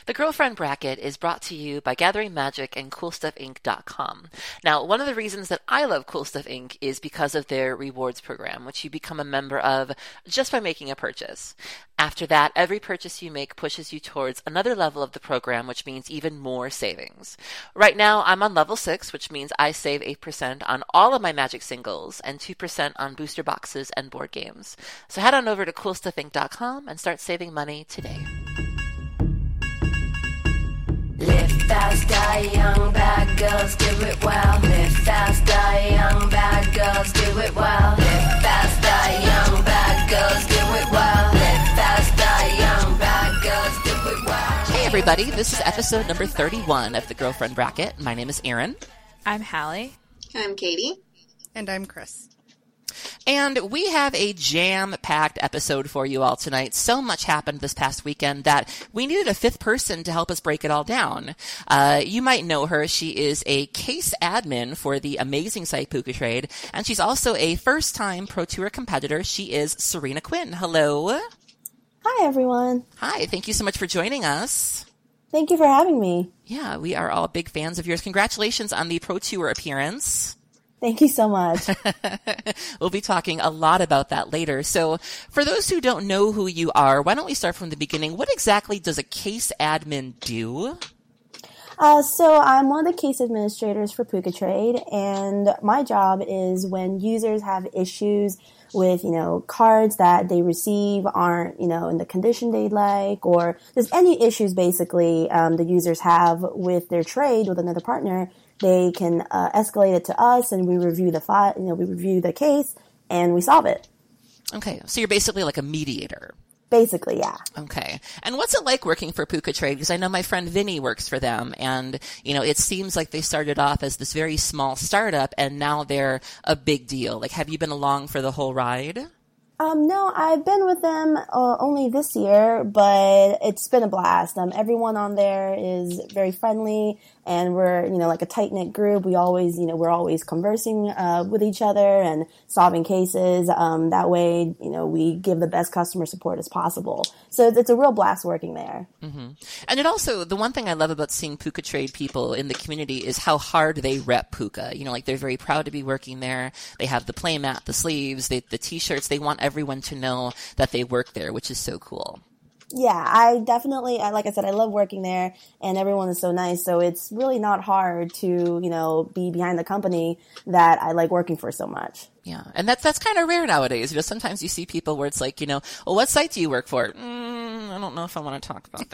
The Girlfriend Bracket is brought to you by Gathering Magic and CoolStuffInc.com. Now, one of the reasons that I love Cool Stuff Inc. is because of their rewards program, which you become a member of just by making a purchase. After that, every purchase you make pushes you towards another level of the program, which means even more savings. Right now, I'm on level 6, which means I save 8% on all of my Magic singles and 2% on booster boxes and board games. So head on over to CoolStuffInc.com and start saving money today. Live fast, die young, bad girls do it well. Live fast, die young, bad girls do it well. Live fast, die young, bad girls do it well. Live fast, die young, bad girls do it well. Hey everybody, this is episode number 31 of the Girlfriend Bracket. My name is Erin. I'm Hallie. I'm Katie. And I'm Chris. And we have a jam-packed episode for you all tonight. So much happened this past weekend that we needed a fifth person to help us break it all down. You might know her. She is a case admin for the amazing site PucaTrade, and she's also a first-time Pro Tour competitor. She is Serena Quinn. Hello. Hi, everyone. Hi. Thank you so much for joining us. Thank you for having me. Yeah, we are all big fans of yours. Congratulations on the Pro Tour appearance. Thank you so much. We'll be talking a lot about that later. So for those who don't know who you are, why don't we start from the beginning? What exactly does a case admin do? So I'm one of the case administrators for PucaTrade, and my job is when users have issues with, cards that they receive aren't, in the condition they'd like, or there's any issues basically the users have with their trade with another partner. They can escalate it to us, and we review the file. We review the case, and we solve it. Okay, so you're basically like a mediator. Basically, yeah. Okay, and what's it like working for PucaTrade? Because I know my friend Vinny works for them, and it seems like they started off as this very small startup, and now they're a big deal. Like, have you been along for the whole ride? No, I've been with them only this year, but it's been a blast. Everyone on there is very friendly, and we're, like a tight-knit group. We always, we're always conversing with each other and solving cases. That way, we give the best customer support as possible. So it's a real blast working there. Mm-hmm. And it also, the one thing I love about seeing PucaTrade people in the community is how hard they rep Puca. They're very proud to be working there. They have the playmat, the sleeves, the t-shirts. They want everyone to know that they work there, which is so cool. Yeah, I definitely, like I said, I love working there, and everyone is so nice. So it's really not hard to, be behind the company that I like working for so much. Yeah, and that's kind of rare nowadays. Sometimes you see people where it's like, well, what site do you work for? I don't know if I want to talk about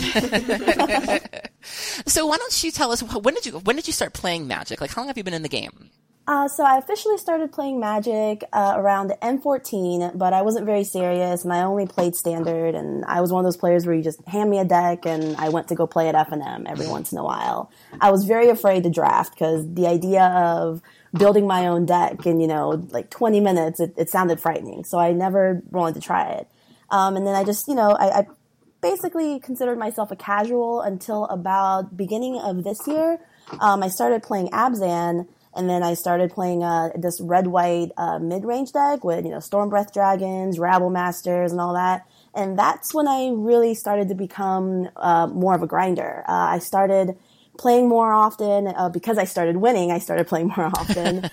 that. So why don't you tell us, when did you start playing Magic? Like, how long have you been in the game? So I officially started playing Magic around M14, but I wasn't very serious, and I only played Standard, and I was one of those players where you just hand me a deck, and I went to go play at F&M every once in a while. I was very afraid to draft, because the idea of building my own deck in, like 20 minutes, it sounded frightening, so I never wanted to try it. And then I just, I basically considered myself a casual until about beginning of this year. I started playing Abzan, and then I started playing this red-white mid-range deck with, Stormbreath Dragons, Rabble Masters, and all that. And that's when I really started to become more of a grinder. I started playing more often. Because I started winning, I started playing more often.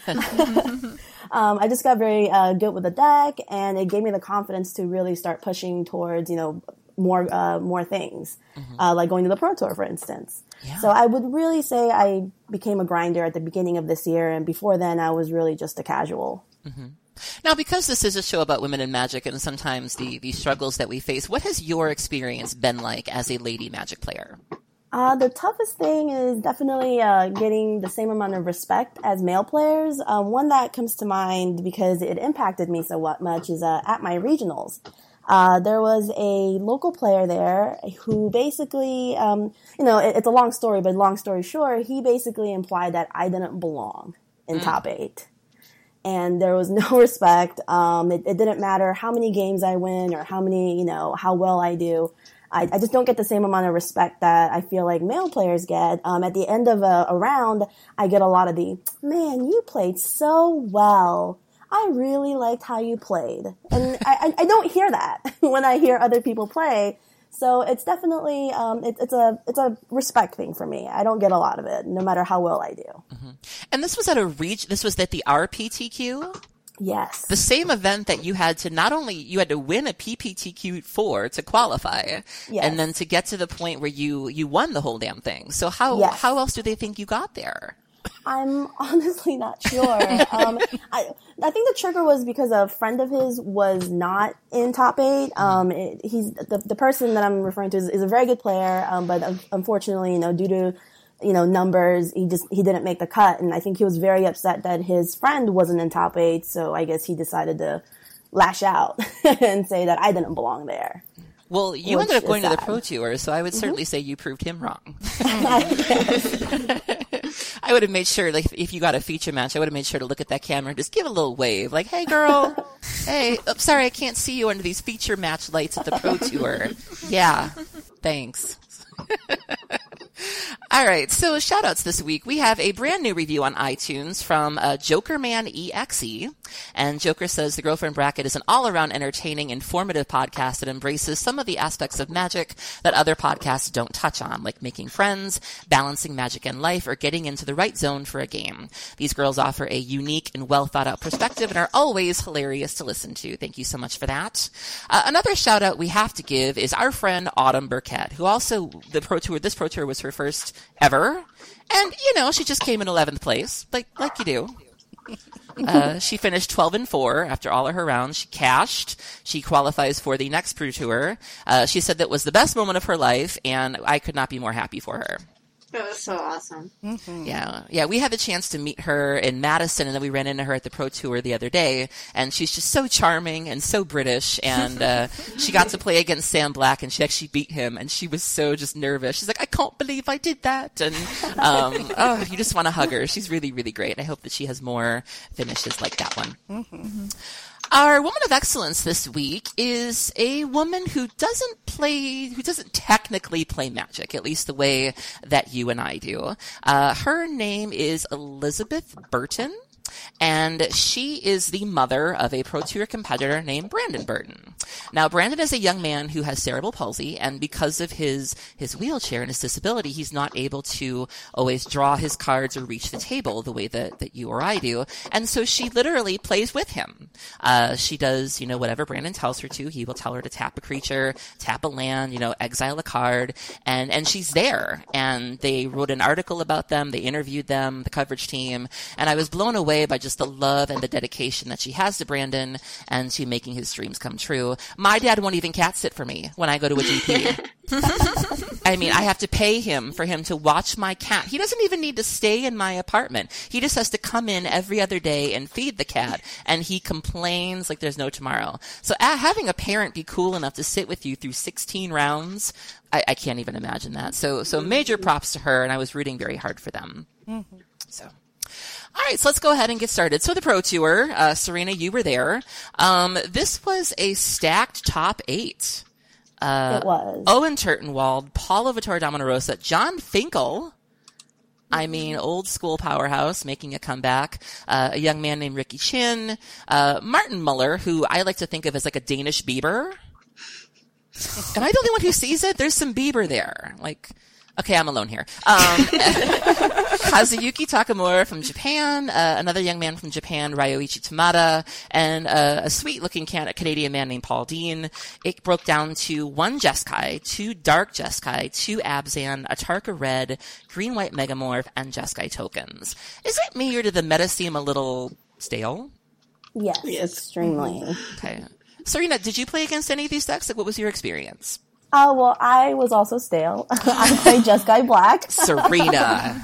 I just got very good with the deck, and it gave me the confidence to really start pushing towards, more things, like going to the Pro Tour, for instance. Yeah. So I would really say I became a grinder at the beginning of this year, and before then I was really just a casual. Mm-hmm. Now, because this is a show about women in Magic and sometimes the struggles that we face, what has your experience been like as a lady Magic player? The toughest thing is definitely getting the same amount of respect as male players. One that comes to mind because it impacted me so much is at my regionals. There was a local player there who basically, it's a long story, but long story short, he basically implied that I didn't belong in top 8. And there was no respect. It didn't matter how many games I win or how many, how well I do. I just don't get the same amount of respect that I feel like male players get. At the end of a round, I get a lot of man, you played so well. I really liked how you played. And I don't hear that when I hear other people play. So it's definitely it's a respect thing for me. I don't get a lot of it, no matter how well I do. And this was at this was at the RPTQ? Yes. The same event that you had to you had to win a PPTQ for to qualify, and then to get to the point where you won the whole damn thing. So how else do they think you got there? I'm honestly not sure. I think the trigger was because a friend of his was not in top 8. He's the person that I'm referring to is a very good player, but unfortunately, due to numbers, he didn't make the cut, and I think he was very upset that his friend wasn't in top 8. So I guess he decided to lash out and say that I didn't belong there. Well, you ended up going to the Pro Tour, so I would certainly say you proved him wrong. I would have made sure, like, if you got a feature match, I would have made sure to look at that camera and just give a little wave, like, "Hey, girl, hey, sorry, I can't see you under these feature match lights at the Pro Tour." Yeah, thanks. All right, so shout-outs this week. We have a brand new review on iTunes from Jokerman EXE, and Joker says, "The Girlfriend Bracket is an all-around entertaining, informative podcast that embraces some of the aspects of Magic that other podcasts don't touch on, like making friends, balancing Magic and life, or getting into the right zone for a game. These girls offer a unique and well-thought-out perspective and are always hilarious to listen to." Thank you so much for that. Another shout-out we have to give is our friend Autumn Burkett, who also, this Pro Tour was her first ever, and she just came in 11th place, like you do. She finished 12-4 after all of her rounds. She cashed. She qualifies for the next Pro Tour. She said that was the best moment of her life, and I could not be more happy for her. That was so awesome. Mm-hmm. Yeah. We had the chance to meet her in Madison, and then we ran into her at the Pro Tour the other day, and she's just so charming and so British, and she got to play against Sam Black, and she actually beat him, and she was so just nervous. She's like, "I can't believe I did that," and you just want to hug her. She's really, really great. I hope that she has more finishes like that one. Mm-hmm. Our Woman of Excellence this week is a woman who doesn't technically play Magic, at least the way that you and I do. Her name is Elizabeth Burton, and she is the mother of a Pro Tour competitor named Brandon Burton. Now, Brandon is a young man who has cerebral palsy, and because of his wheelchair and his disability, he's not able to always draw his cards or reach the table the way that you or I do. And so she literally plays with him. She does, whatever Brandon tells her to. He will tell her to tap a creature, tap a land, exile a card, and she's there. And they wrote an article about them. They interviewed them, the coverage team, and I was blown away by just the love and the dedication that she has to Brandon and to making his dreams come true. My dad won't even cat sit for me when I go to a GP. I mean, I have to pay him for him to watch my cat. He doesn't even need to stay in my apartment. He just has to come in every other day and feed the cat, and he complains like there's no tomorrow. So having a parent be cool enough to sit with you through 16 rounds, I can't even imagine that. So major props to her, and I was rooting very hard for them. Mm-hmm. So. All right, so let's go ahead and get started. So the Pro Tour, Serena, you were there. This was a stacked top 8. It was. Owen Turtenwald, Paula Vittoria Damarosa, John Finkel. I mean, old school powerhouse making a comeback. A young man named Ricky Chin. Martin Muller, who I like to think of as like a Danish Bieber. Am I the only one who sees it? There's some Bieber there. Okay, I'm alone here. Kazuyuki Takamura from Japan, another young man from Japan, Ryoichi Tamada, and a sweet-looking Canadian man named Paul Dean. It broke down to 1 Jeskai, 2 Dark Jeskai, 2 Abzan, a Tarka Red, Green-White Megamorph, and Jeskai tokens. Is it me, or did the meta seem a little stale? Yes, extremely. Okay. Serena, did you play against any of these decks? What was your experience? Well, I was also stale. I played Jeskai Black. Serena.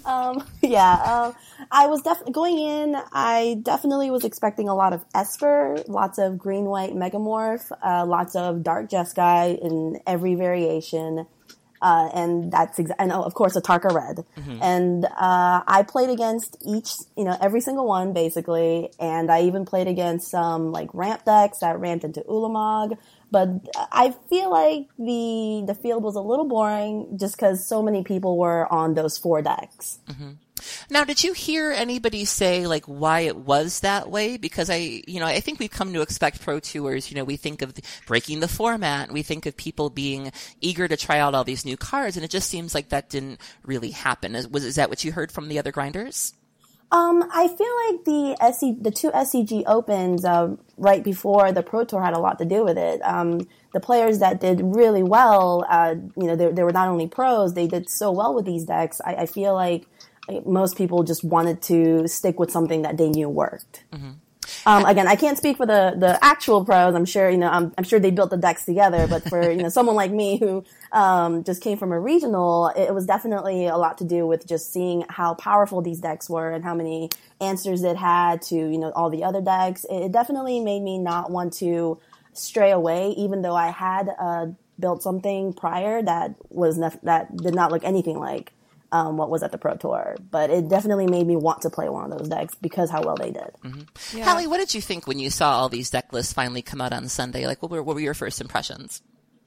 I was going in, I definitely was expecting a lot of Esper, lots of green-white Megamorph, lots of Dark Jeskai in every variation. And of course a Tarka Red. Mm-hmm. And, I played against every single one basically. And I even played against some ramp decks that ramped into Ulamog. But I feel like the field was a little boring just because so many people were on those 4 decks. Mm-hmm. Now, did you hear anybody say like why it was that way? Because I think we've come to expect Pro Tours. We think of breaking the format. We think of people being eager to try out all these new cards, and it just seems like that didn't really happen. Is that what you heard from the other grinders? I feel like the two SCG Opens right before the Pro Tour had a lot to do with it. The players that did really well, they were not only pros, they did so well with these decks. I feel like most people just wanted to stick with something that they knew worked. Mm-hmm. Again, I can't speak for the actual pros. I'm sure, I'm sure they built the decks together, but for, someone like me who, just came from a regional, it was definitely a lot to do with just seeing how powerful these decks were and how many answers it had to, all the other decks. It definitely made me not want to stray away, even though I had, built something prior that that did not look anything like, what was at the Pro Tour, but it definitely made me want to play one of those decks because how well they did. Mm-hmm. Yeah. Hallie, what did you think when you saw all these deck lists finally come out on Sunday? Like, what were your first impressions?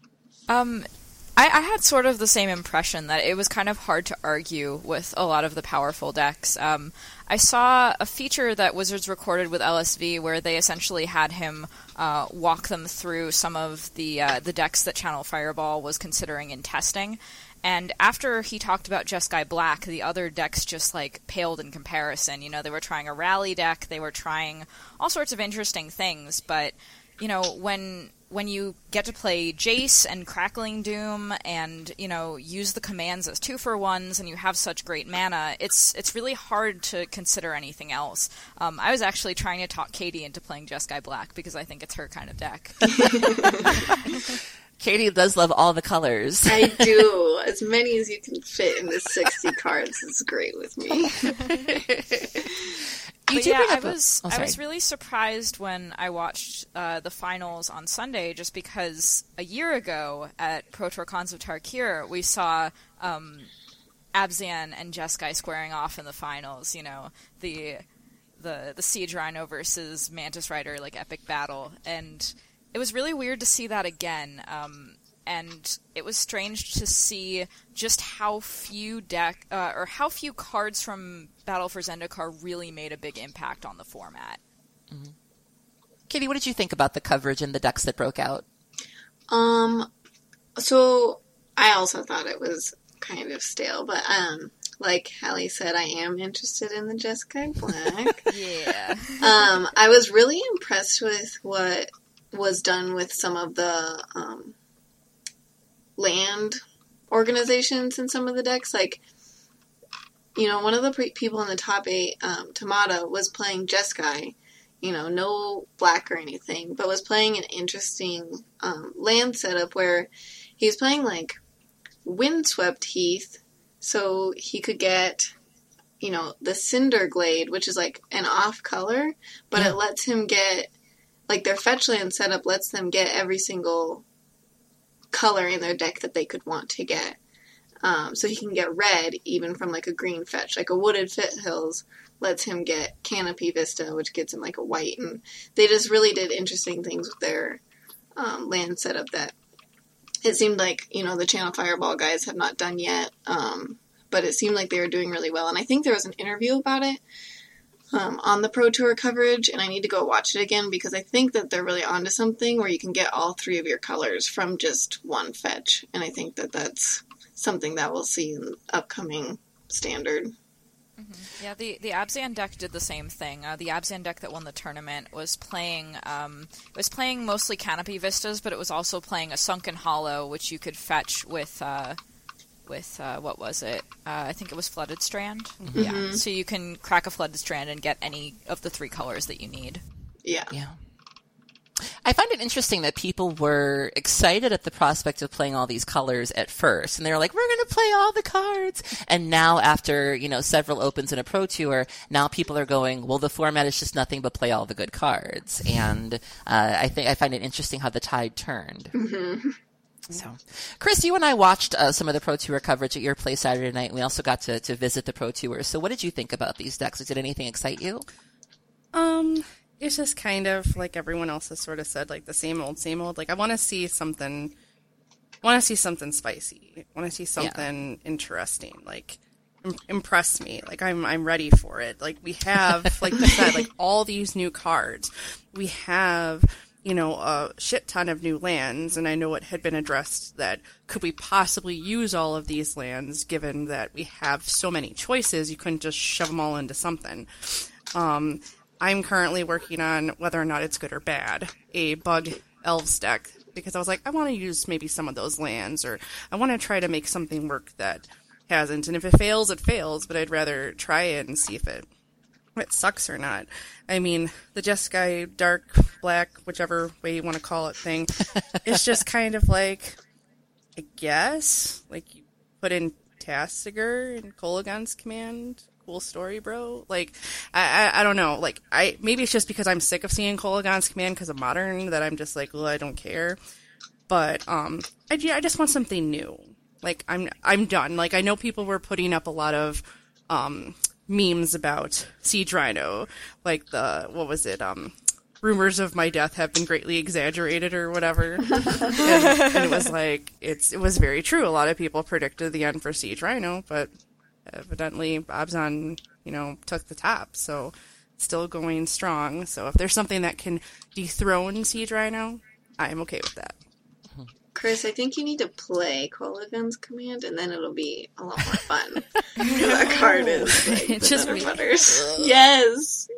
I had sort of the same impression that it was kind of hard to argue with a lot of the powerful decks. I saw a feature that Wizards recorded with LSV where they essentially had him walk them through some of the decks that Channel Fireball was considering in testing. And after he talked about Jeskai Black, the other decks just, paled in comparison. They were trying a rally deck, they were trying all sorts of interesting things, but, when you get to play Jace and Crackling Doom and, use the commands as 2-for-1s and you have such great mana, it's really hard to consider anything else. I was actually trying to talk Katie into playing Jeskai Black because I think it's her kind of deck. Katie does love all the colors. I do. As many as you can fit in the 60 cards is great with me. I was really surprised when I watched the finals on Sunday, just because a year ago at Pro Tour Cons of Tarkir, we saw Abzan and Jeskai squaring off in the finals. The Siege Rhino versus Mantis Rider epic battle, and it was really weird to see that again. And it was strange to see just how few how few cards from Battle for Zendikar really made a big impact on the format. Mm-hmm. Katie, what did you think about the coverage and the decks that broke out? So I also thought it was kind of stale, but like Hallie said, I am interested in the Jeskai Black. Yeah. I was really impressed with what was done with some of the land organizations in some of the decks. One of the people in the top 8, Tamada, was playing Jeskai, no black or anything, but was playing an interesting land setup where he was playing Windswept Heath, so he could get, the Cinder Glade, which is an off color, but it lets him get, their fetch land setup lets them get every single color in their deck that they could want to get. So he can get red even from a green fetch. A Wooded Foothills lets him get Canopy Vista, which gets him a white. And they just really did interesting things with their land setup that it seemed the Channel Fireball guys have not done yet. But it seemed like they were doing really well. And I think there was an interview about it on the Pro Tour coverage, and I need to go watch it again because I think that they're really onto something where you can get all 3 of your colors from just one fetch, and I think that that's something that we'll see in the upcoming standard. Mm-hmm. Yeah, the Abzan deck did the same thing. The Abzan deck that won the tournament was playing mostly Canopy Vistas, but it was also playing a Sunken Hollow, which you could fetch with what was it? I think it was Flooded Strand. Mm-hmm. Yeah. So you can crack a Flooded Strand and get any of the 3 colors that you need. Yeah. Yeah. I find it interesting that people were excited at the prospect of playing all these colors at first. And they were like, we're going to play all the cards. And now after, several opens in a Pro Tour, now people are going, well, the format is just nothing but play all the good cards. And I find it interesting how the tide turned. Mm-hmm. So, Chris, you and I watched some of the Pro Tour coverage at your place Saturday night, and we also got to visit the Pro Tour. So what did you think about these decks? Did anything excite you? It's just kind of like everyone else has sort of said, the same old, same old. I want to see something spicy. I want to see something interesting. impress me. Like I'm ready for it. Like we have, like you said, like all these new cards. We have, a shit ton of new lands, and I know it had been addressed that could we possibly use all of these lands given that we have so many choices, you couldn't just shove them all into something. I'm currently working on whether or not it's good or bad, a Bug Elves deck, because I was like, I want to use maybe some of those lands, or I want to try to make something work that hasn't, and if it fails, it fails, but I'd rather try it and see if it sucks or not. I mean, the Jeskai dark, black, whichever way you want to call it thing, it's just kind of like, I guess, like you put in Tasigur and Kolaghan's command. Cool story, bro. Like, I don't know. Like, maybe it's just because I'm sick of seeing Kolaghan's command because of Modern that I'm just like, well, I don't care. But I just want something new. Like, I'm done. Like, I know people were putting up a lot of memes about Siege Rhino, like what was it? Rumors of my death have been greatly exaggerated or whatever. and it was like, it was very true. A lot of people predicted the end for Siege Rhino, but evidently Abzan, took the top, so still going strong. So if there's something that can dethrone Siege Rhino, I'm okay with that. Chris, I think you need to play Kolaghan's command, and then it'll be a lot more fun. That card is like It's just the butters. Yes.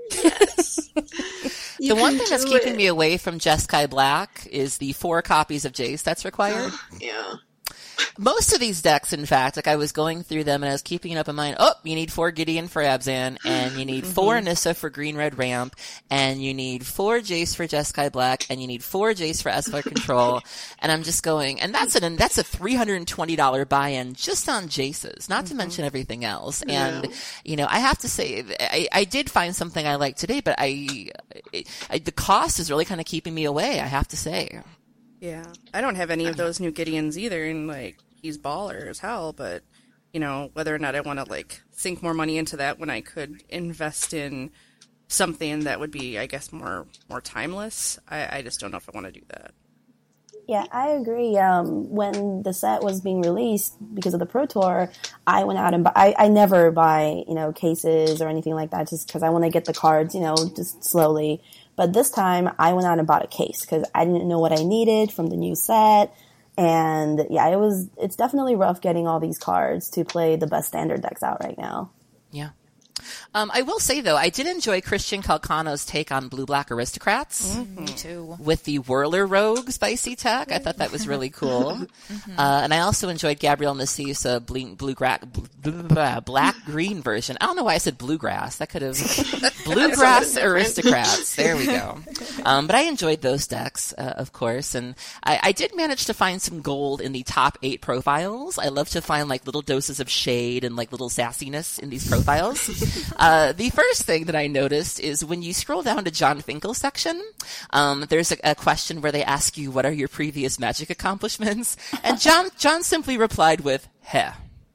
The one thing that's keeping me away from Jeskai Black is the 4 copies of Jace that's required. Yeah. Most of these decks, in fact, like I was going through them and I was keeping it up in mind. Oh, you need 4 Gideon for Abzan, and you need 4 Nissa for Green Red Ramp, and you need 4 Jace for Jeskai Black, and you need 4 Jace for Esper Control. And I'm just going, and that's a $320 buy-in just on Jaces, not to mention everything else. And I have to say, I did find something I like today, but the cost is really kind of keeping me away, I have to say. Yeah, I don't have any of those new Gideons either, and like he's baller as hell. But whether or not I want to sink more money into that when I could invest in something that would be, I guess, more timeless. I just don't know if I want to do that. Yeah, I agree. When the set was being released because of the Pro Tour, I went out and I never buy cases or anything like that, just because I want to get the cards just slowly. But this time, I went out and bought a case because I didn't know what I needed from the new set. And yeah, it's definitely rough getting all these cards to play the best standard decks out right now. Yeah. I will say, though, I did enjoy Christian Calcano's take on Blue-Black Aristocrats. Me too. With the Whirler Rogue spicy tech. I thought that was really cool. And I also enjoyed Gabrielle Nassif's black-green version. I don't know why I said bluegrass. That could have... Bluegrass Aristocrats. There we go. But I enjoyed those decks, of course. And I did manage to find some gold in the top 8 profiles. I love to find little doses of shade and little sassiness in these profiles. The first thing that I noticed is when you scroll down to John Finkel's section, there's a question where they ask you, what are your previous Magic accomplishments? And John simply replied with, heh.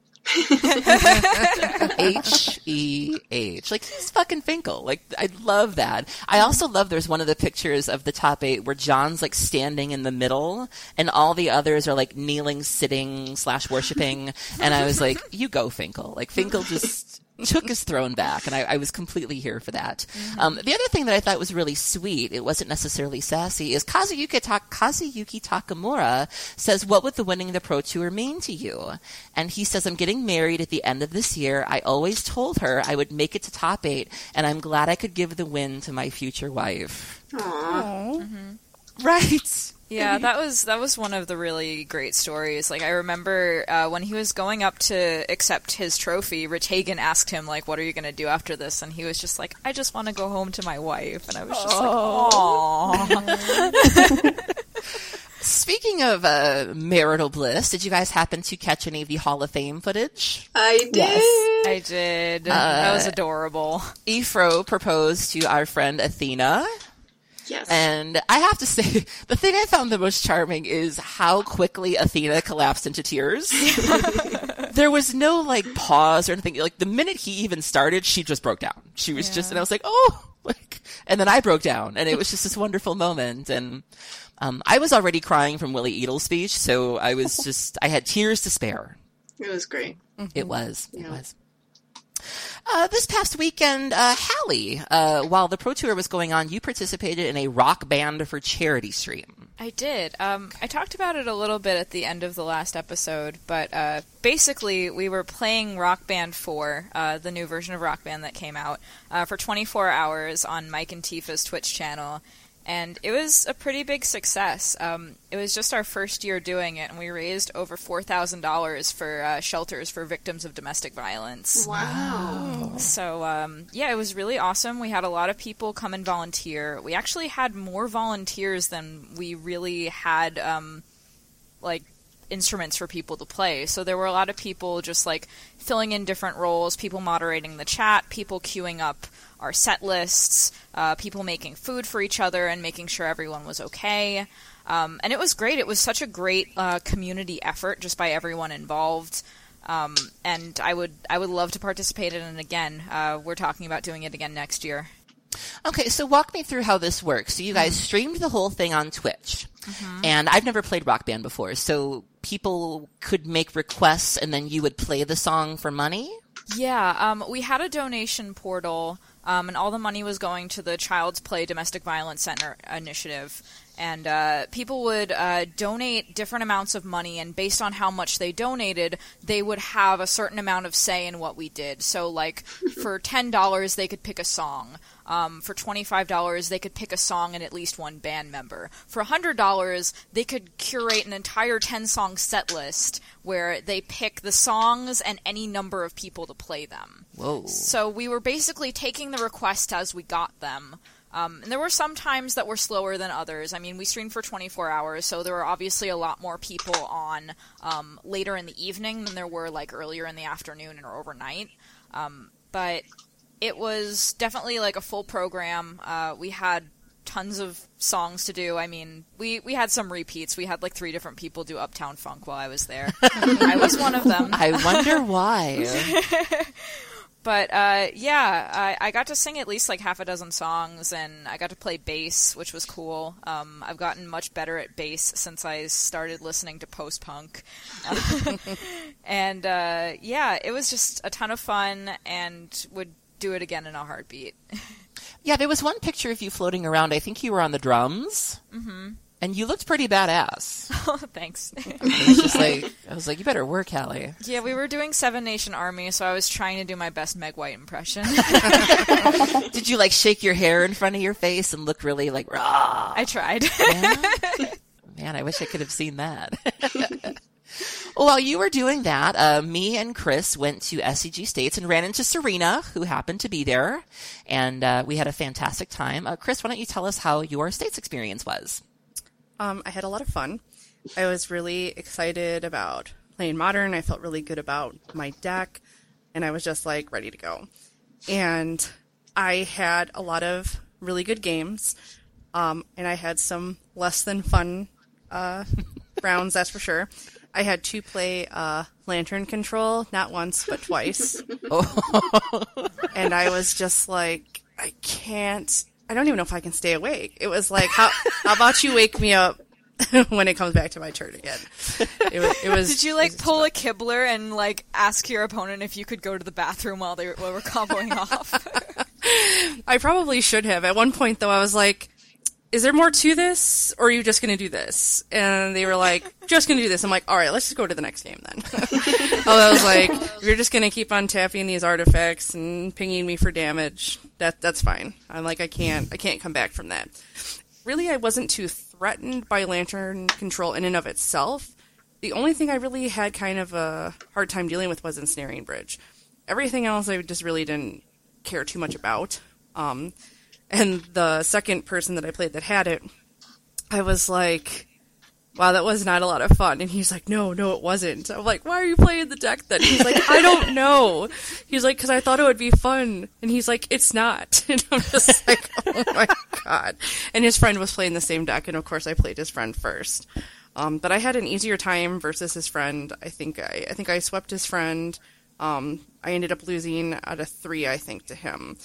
H-E-H. He's fucking Finkel. I love that. I also love there's one of the pictures of the top 8 where John's standing in the middle and all the others are kneeling, sitting / worshiping. And I was like, you go, Finkel. Finkel just took his throne back, and I was completely here for that. The other thing that I thought was really sweet, it wasn't necessarily sassy, is Kazuyuki Takamura says, what would the winning the Pro Tour mean to you? And he says, I'm getting married at the end of this year. I always told her I would make it to top 8, and I'm glad I could give the win to my future wife. Aww. Right. Yeah, that was one of the really great stories. I remember when he was going up to accept his trophy, Ratagan asked him, what are you going to do after this? And he was just like, I just want to go home to my wife. And I was just aww. Speaking of marital bliss, did you guys happen to catch any of the Hall of Fame footage? I did. Yes. I did. That was adorable. Ephro proposed to our friend Athena. Yes. And I have to say, the thing I found the most charming is how quickly Athena collapsed into tears. There was no pause or anything. The minute he even started, she just broke down. She was just, and I was like, oh, and then I broke down, and it was just this wonderful moment. And I was already crying from Willie Edel's speech, so I had tears to spare. It was great. It was. Yeah. It was. This past weekend, Hallie, while the Pro Tour was going on, you participated in a Rock Band for Charity stream. I did. I talked about it a little bit at the end of the last episode, but basically we were playing Rock Band 4, the new version of Rock Band that came out, for 24 hours on Mike and Tifa's Twitch channel. And it was a pretty big success. It was just our first year doing it, and we raised over $4,000 for shelters for victims of domestic violence. Wow. So, yeah, it was really awesome. We had a lot of people come and volunteer. We actually had more volunteers than we really had, instruments for people to play. So there were a lot of people just, filling in different roles, people moderating the chat, people queuing up our set lists, people making food for each other and making sure everyone was okay. And it was great. It was such a great community effort just by everyone involved. And I would love to participate in it again. We're talking about doing it again next year. Okay, so walk me through how this works. So you guys streamed the whole thing on Twitch, and I've never played Rock Band before, so people could make requests and then you would play the song for money? Yeah, we had a donation portal, and all the money was going to the Child's Play Domestic Violence Center initiative. And people would donate different amounts of money, and based on how much they donated, they would have a certain amount of say in what we did. So, for $10, they could pick a song. For $25, they could pick a song and at least one band member. For $100, they could curate an entire 10-song set list where they pick the songs and any number of people to play them. Whoa. So we were basically taking the requests as we got them. And there were some times that were slower than others. I mean, we streamed for 24 hours, so there were obviously a lot more people on later in the evening than there were, earlier in the afternoon or overnight. But it was definitely, a full program. We had tons of songs to do. I mean, we had some repeats. We had, 3 different people do Uptown Funk while I was there. I was one of them. I wonder why. But, I got to sing at least half a dozen songs, and I got to play bass, which was cool. I've gotten much better at bass since I started listening to post-punk. And, it was just a ton of fun, and would do it again in a heartbeat. Yeah, there was one picture of you floating around. I think you were on the drums. Mm-hmm. And you looked pretty badass. Oh, thanks. I was like, you better work, Hallie. Yeah, we were doing Seven Nation Army, so I was trying to do my best Meg White impression. Did you, shake your hair in front of your face and look really, raw? I tried. Yeah? Man, I wish I could have seen that. Well, while you were doing that, me and Chris went to SCG States and ran into Serena, who happened to be there. And we had a fantastic time. Chris, why don't you tell us how your States experience was? I had a lot of fun. I was really excited about playing Modern. I felt really good about my deck, and I was just ready to go. And I had a lot of really good games, and I had some less than fun rounds, that's for sure. I had to play Lantern Control, not once, but twice. And I was just I don't even know if I can stay awake. It was how about you wake me up when it comes back to my turn again? It was. Did you pull a Kibler and ask your opponent if you could go to the bathroom while they were comboing off? I probably should have. At one point though, I was like, is there more to this, or are you just going to do this? And they were like, just going to do this. I'm like, all right, let's just go to the next game then. I was like, you're just going to keep on tapping these artifacts and pinging me for damage. That's fine. I'm like, I can't come back from that. Really, I wasn't too threatened by Lantern Control in and of itself. The only thing I really had kind of a hard time dealing with was Ensnaring Bridge. Everything else I just really didn't care too much about. And the second person that I played that had it, I was like, wow, that was not a lot of fun. And he's like, no, it wasn't. I'm like, why are you playing the deck then? He's like, I don't know. He's like, because I thought it would be fun. And he's like, it's not. And I'm just like, oh my God. And his friend was playing the same deck. And of course I played his friend first. But I had an easier time versus his friend. I think I swept his friend. I ended up losing out of 3, I think, to him.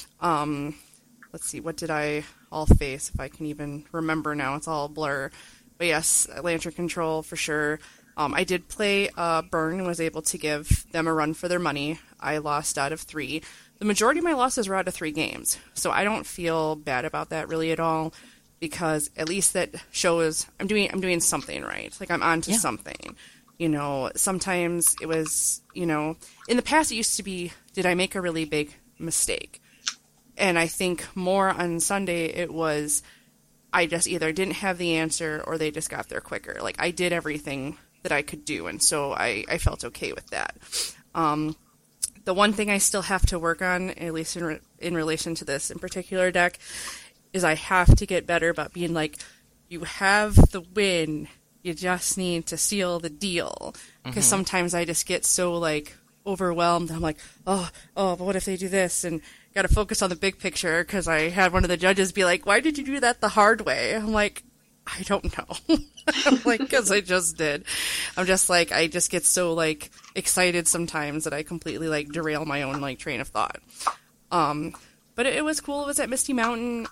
Let's see, what did I all face, if I can even remember now? It's all a blur. But yes, Lantern Control for sure. I did play Burn and was able to give them a run for their money. I lost out of 3. The majority of my losses were out of 3 games, so I don't feel bad about that really at all, because at least that shows I'm doing something right. Like, I'm onto something. You know, sometimes it was, you know, in the past it used to be, did I make a really big mistake? And I think more on Sunday it was, I just either didn't have the answer or they just got there quicker. Like, I did everything that I could do, and so I felt okay with that. The one thing I still have to work on, at least in relation to this in particular deck, is I have to get better about being like, you have the win, you just need to seal the deal. Because sometimes I just get so, like, overwhelmed. I'm like, oh, but what if they do this? And got to focus on the big picture, because I had one of the judges be like, why did you do that the hard way? I'm like, I don't know. I'm like, because I just did. I'm just like, I just get so, like, excited sometimes that I completely, like, derail my own, like, train of thought. But it was cool. It was at Misty Mountain.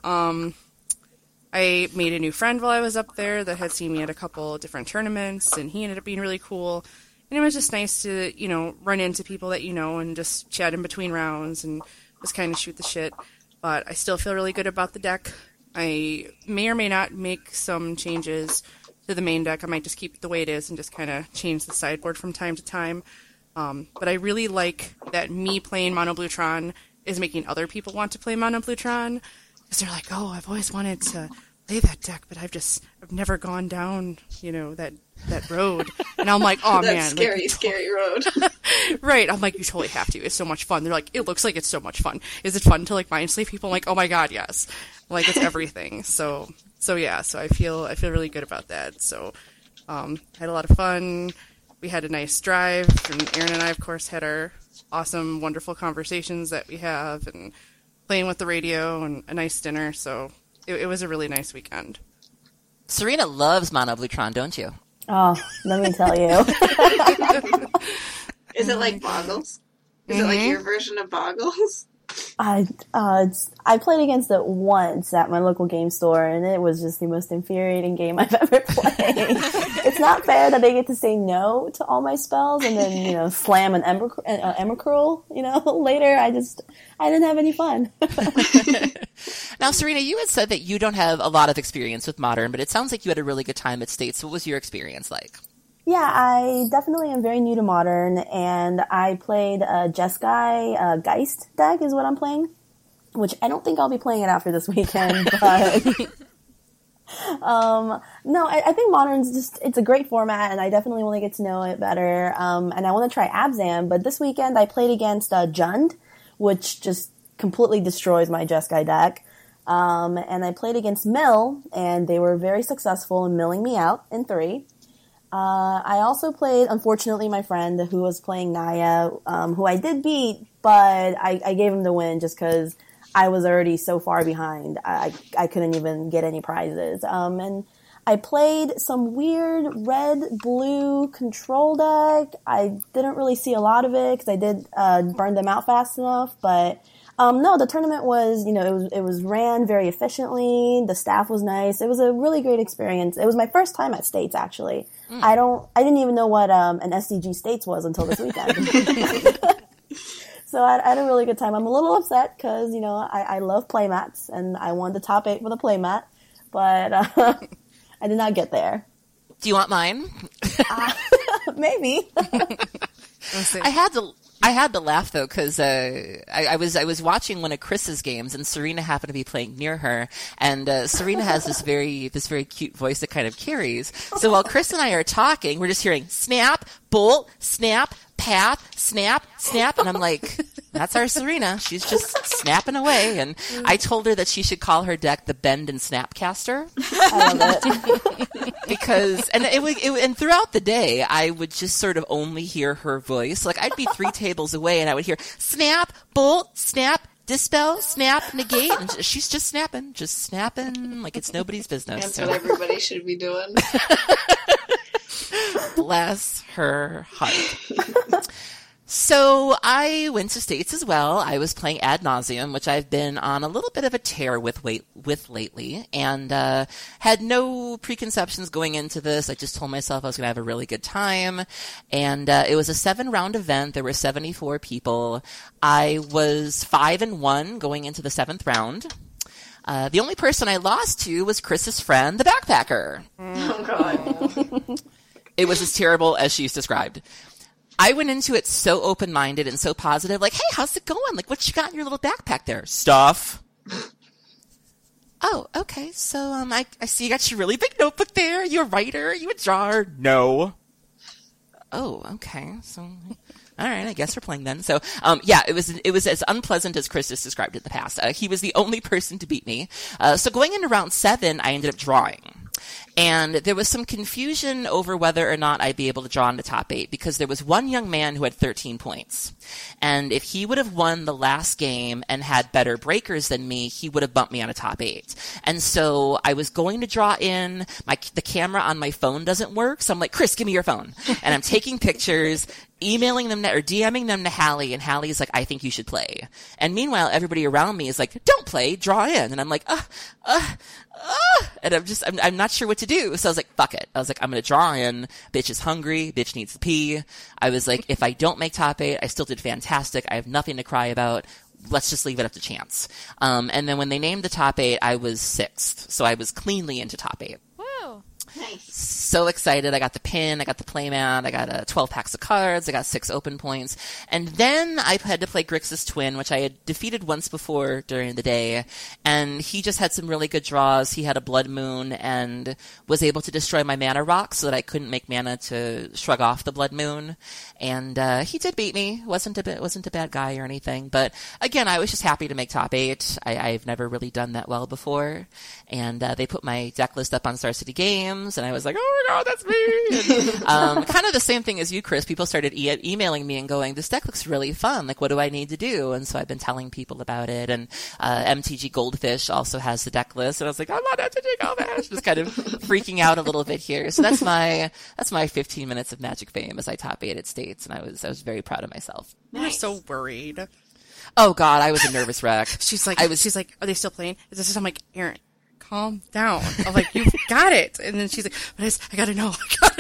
I made a new friend while I was up there that had seen me at a couple different tournaments, and he ended up being really cool. And it was just nice to, you know, run into people that you know and just chat in between rounds and just kind of shoot the shit. But I still feel really good about the deck. I may or may not make some changes to the main deck. I might just keep it the way it is and just kind of change the sideboard from time to time. But I really like that me playing Mono Bluetron is making other people want to play Mono Bluetron, because they're like, oh, I've always wanted to play that deck, but I've never gone down, you know, that road. And I'm like, oh that man, scary, like, scary road. Right. I'm like, you totally have to. It's so much fun. They're like, it looks like it's so much fun. Is it fun to, like, mind sleep people? I'm like, oh my god, yes. Like, it's everything. So yeah. So I feel really good about that. So, had a lot of fun. We had a nice drive, and Aaron and I, of course, had our awesome, wonderful conversations that we have, and playing with the radio, and a nice dinner. So it was a really nice weekend. Serena loves Mono Bluetron, don't you? Oh, let me tell you. Is it like Boggles? Is it like your version of Boggles? I played against it once at my local game store, and it was just the most infuriating game I've ever played. It's not fair that they get to say no to all my spells and then, you know, slam an Emrakul, you know, later. I didn't have any fun. Now, Serena, you had said that you don't have a lot of experience with Modern, but it sounds like you had a really good time at States. What was your experience like? Yeah, I definitely am very new to Modern, and I played a Jeskai Geist deck is what I'm playing, which I don't think I'll be playing it after this weekend, but no, I think Modern's just, it's a great format, and I definitely want to get to know it better, and I want to try Abzan, but this weekend I played against Jund, which just completely destroys my Jeskai deck, and I played against Mill, and they were very successful in milling me out in 3. I also played, unfortunately, my friend who was playing Naya, who I did beat, but I gave him the win just because I was already so far behind. I couldn't even get any prizes. And I played some weird red-blue control deck. I didn't really see a lot of it because I did burn them out fast enough, but no, the tournament was, you know, it was ran very efficiently. The staff was nice. It was a really great experience. It was my first time at States, actually. I didn't even know what an SCG States was until this weekend. So I had a really good time. I'm a little upset because, you know, I love playmats and I won the top 8 for the playmat, but I did not get there. Do you want mine? Maybe. I had to laugh though because I was watching one of Chris's games and Serena happened to be playing near her, and Serena has this very cute voice that kind of carries. So while Chris and I are talking, we're just hearing snap, bolt, snap, path, snap, snap, and I'm like, that's our Serena. She's just snapping away. And I told her that she should call her deck the Bend and Snapcaster. I love it. Because, and throughout the day, I would just sort of only hear her voice. Like, I'd be 3 tables away and I would hear snap, bolt, snap, dispel, snap, negate, and she's just snapping like it's nobody's business. That's what everybody should be doing. Bless her heart. So I went to states as well. I was playing Ad Nauseam, which I've been on a little bit of a tear with lately, and had no preconceptions going into this. I just told myself I was going to have a really good time, and it was a 7-round event. There were 74 people. I was 5-1 going into the 7th round. The only person I lost to was Chris's friend, the backpacker. Oh, God. It was as terrible as she's described. I went into it so open-minded and so positive, like, hey, how's it going? Like, what you got in your little backpack there? Stuff. Oh, okay. So, I see you got your really big notebook there. You a writer? You a drawer? No. Oh, okay. So, all right, I guess we're playing then. So, yeah, it was as unpleasant as Chris has described it in the past. He was the only person to beat me. So going into round 7, I ended up drawing. And there was some confusion over whether or not I'd be able to draw in the top 8 because there was one young man who had 13 points. And if he would have won the last game and had better breakers than me, he would have bumped me on a top 8. And so I was going to draw in. The camera on my phone doesn't work. So I'm like, Chris, give me your phone. And I'm taking pictures, emailing them or DMing them to Hallie, and Hallie's like, I think you should play. And meanwhile, everybody around me is like, don't play, draw in. And I'm like, and I'm not sure what to do. So I was like, fuck it. I was like, I'm going to draw in. Bitch is hungry. Bitch needs to pee. I was like, if I don't make top 8, I still did fantastic. I have nothing to cry about. Let's just leave it up to chance. And then when they named the top 8, I was 6th. So I was cleanly into top 8. Woo! Nice. So excited. I got the pin, I got the playmat, I got 12 packs of cards, I got 6 open points. And then I had to play Grixis Twin, which I had defeated once before during the day. And he just had some really good draws. He had a Blood Moon and was able to destroy my mana rock so that I couldn't make mana to shrug off the Blood Moon. And he did beat me. Wasn't a bad guy or anything. But again, I was just happy to make top 8. I've never really done that well before. And they put my deck list up on Star City Games. And I was like, oh my God, that's me. And, kind of the same thing as you, Chris. People started emailing me and going, this deck looks really fun. Like, what do I need to do? And so I've been telling people about it. And MTG Goldfish also has the deck list. And I was like, I'm on MTG Goldfish. Just kind of freaking out a little bit here. So that's my 15 minutes of Magic fame as I top 8 at States. And I was very proud of myself. We're so worried. Oh God, I was a nervous wreck. She's like, are they still playing? Is this? I'm like, Erin, calm down. I'm like, you've got it. And then she's like, but I gotta know.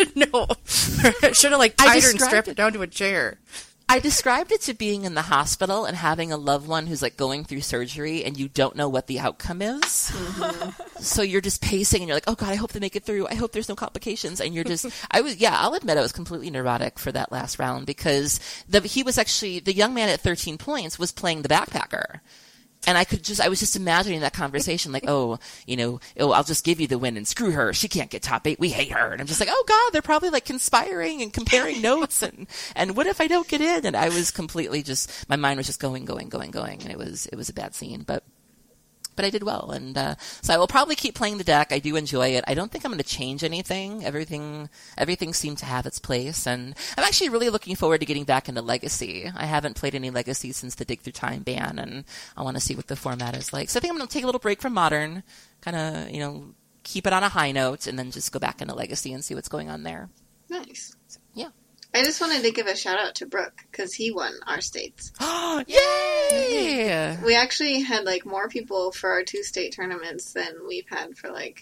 I should have tied her and strapped her down to a chair. I described it to being in the hospital and having a loved one who's going through surgery and you don't know what the outcome is. Mm-hmm. So you're just pacing and you're like, oh God, I hope they make it through. I hope there's no complications. And you're just, I'll admit I was completely neurotic for that last round because he was actually, the young man at 13 points was playing the backpacker. And I was just imagining that conversation, like, I'll just give you the win and screw her. She can't get top 8. We hate her. And I'm just like, oh God, they're probably conspiring and comparing notes. And what if I don't get in? And I was completely my mind was just going. And it was a bad scene, but I did well. And, so I will probably keep playing the deck. I do enjoy it. I don't think I'm going to change anything. Everything seemed to have its place. And I'm actually really looking forward to getting back into Legacy. I haven't played any Legacy since the Dig Through Time ban, and I want to see what the format is like. So I think I'm going to take a little break from Modern, kind of, keep it on a high note, and then just go back into Legacy and see what's going on there. Nice. So, yeah. I just wanted to give a shout out to Brooke because he won our states. Oh, yay! We actually had more people for our 2 state tournaments than we've had for I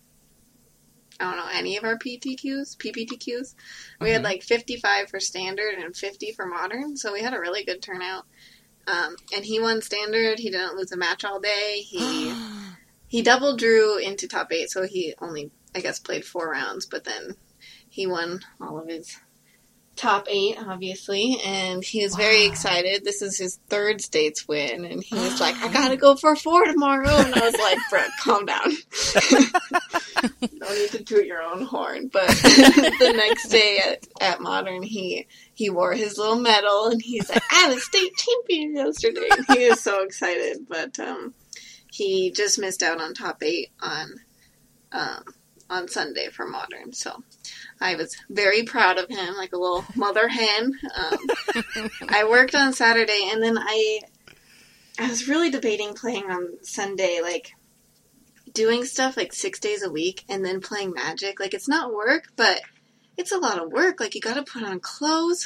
don't know, any of our PPTQs. We had 55 for standard and 50 for modern, so we had a really good turnout. And he won standard. He didn't lose a match all day. He double drew into top 8, so he only, I guess, played 4 rounds, but then he won all of his top 8, obviously, and he was very excited. This is his 3rd states win, and he was like, I gotta go for 4 tomorrow, and I was like, Brett, calm down. No need to toot your own horn, but the next day at Modern, he wore his little medal, and he's like, I'm a state champion yesterday, and he is so excited, but he just missed out on top 8 on Sunday for Modern, so I was very proud of him, like a little mother hen. I worked on Saturday, and then I was really debating playing on Sunday, doing stuff 6 days a week, and then playing Magic. It's not work, but it's a lot of work. You gotta put on clothes,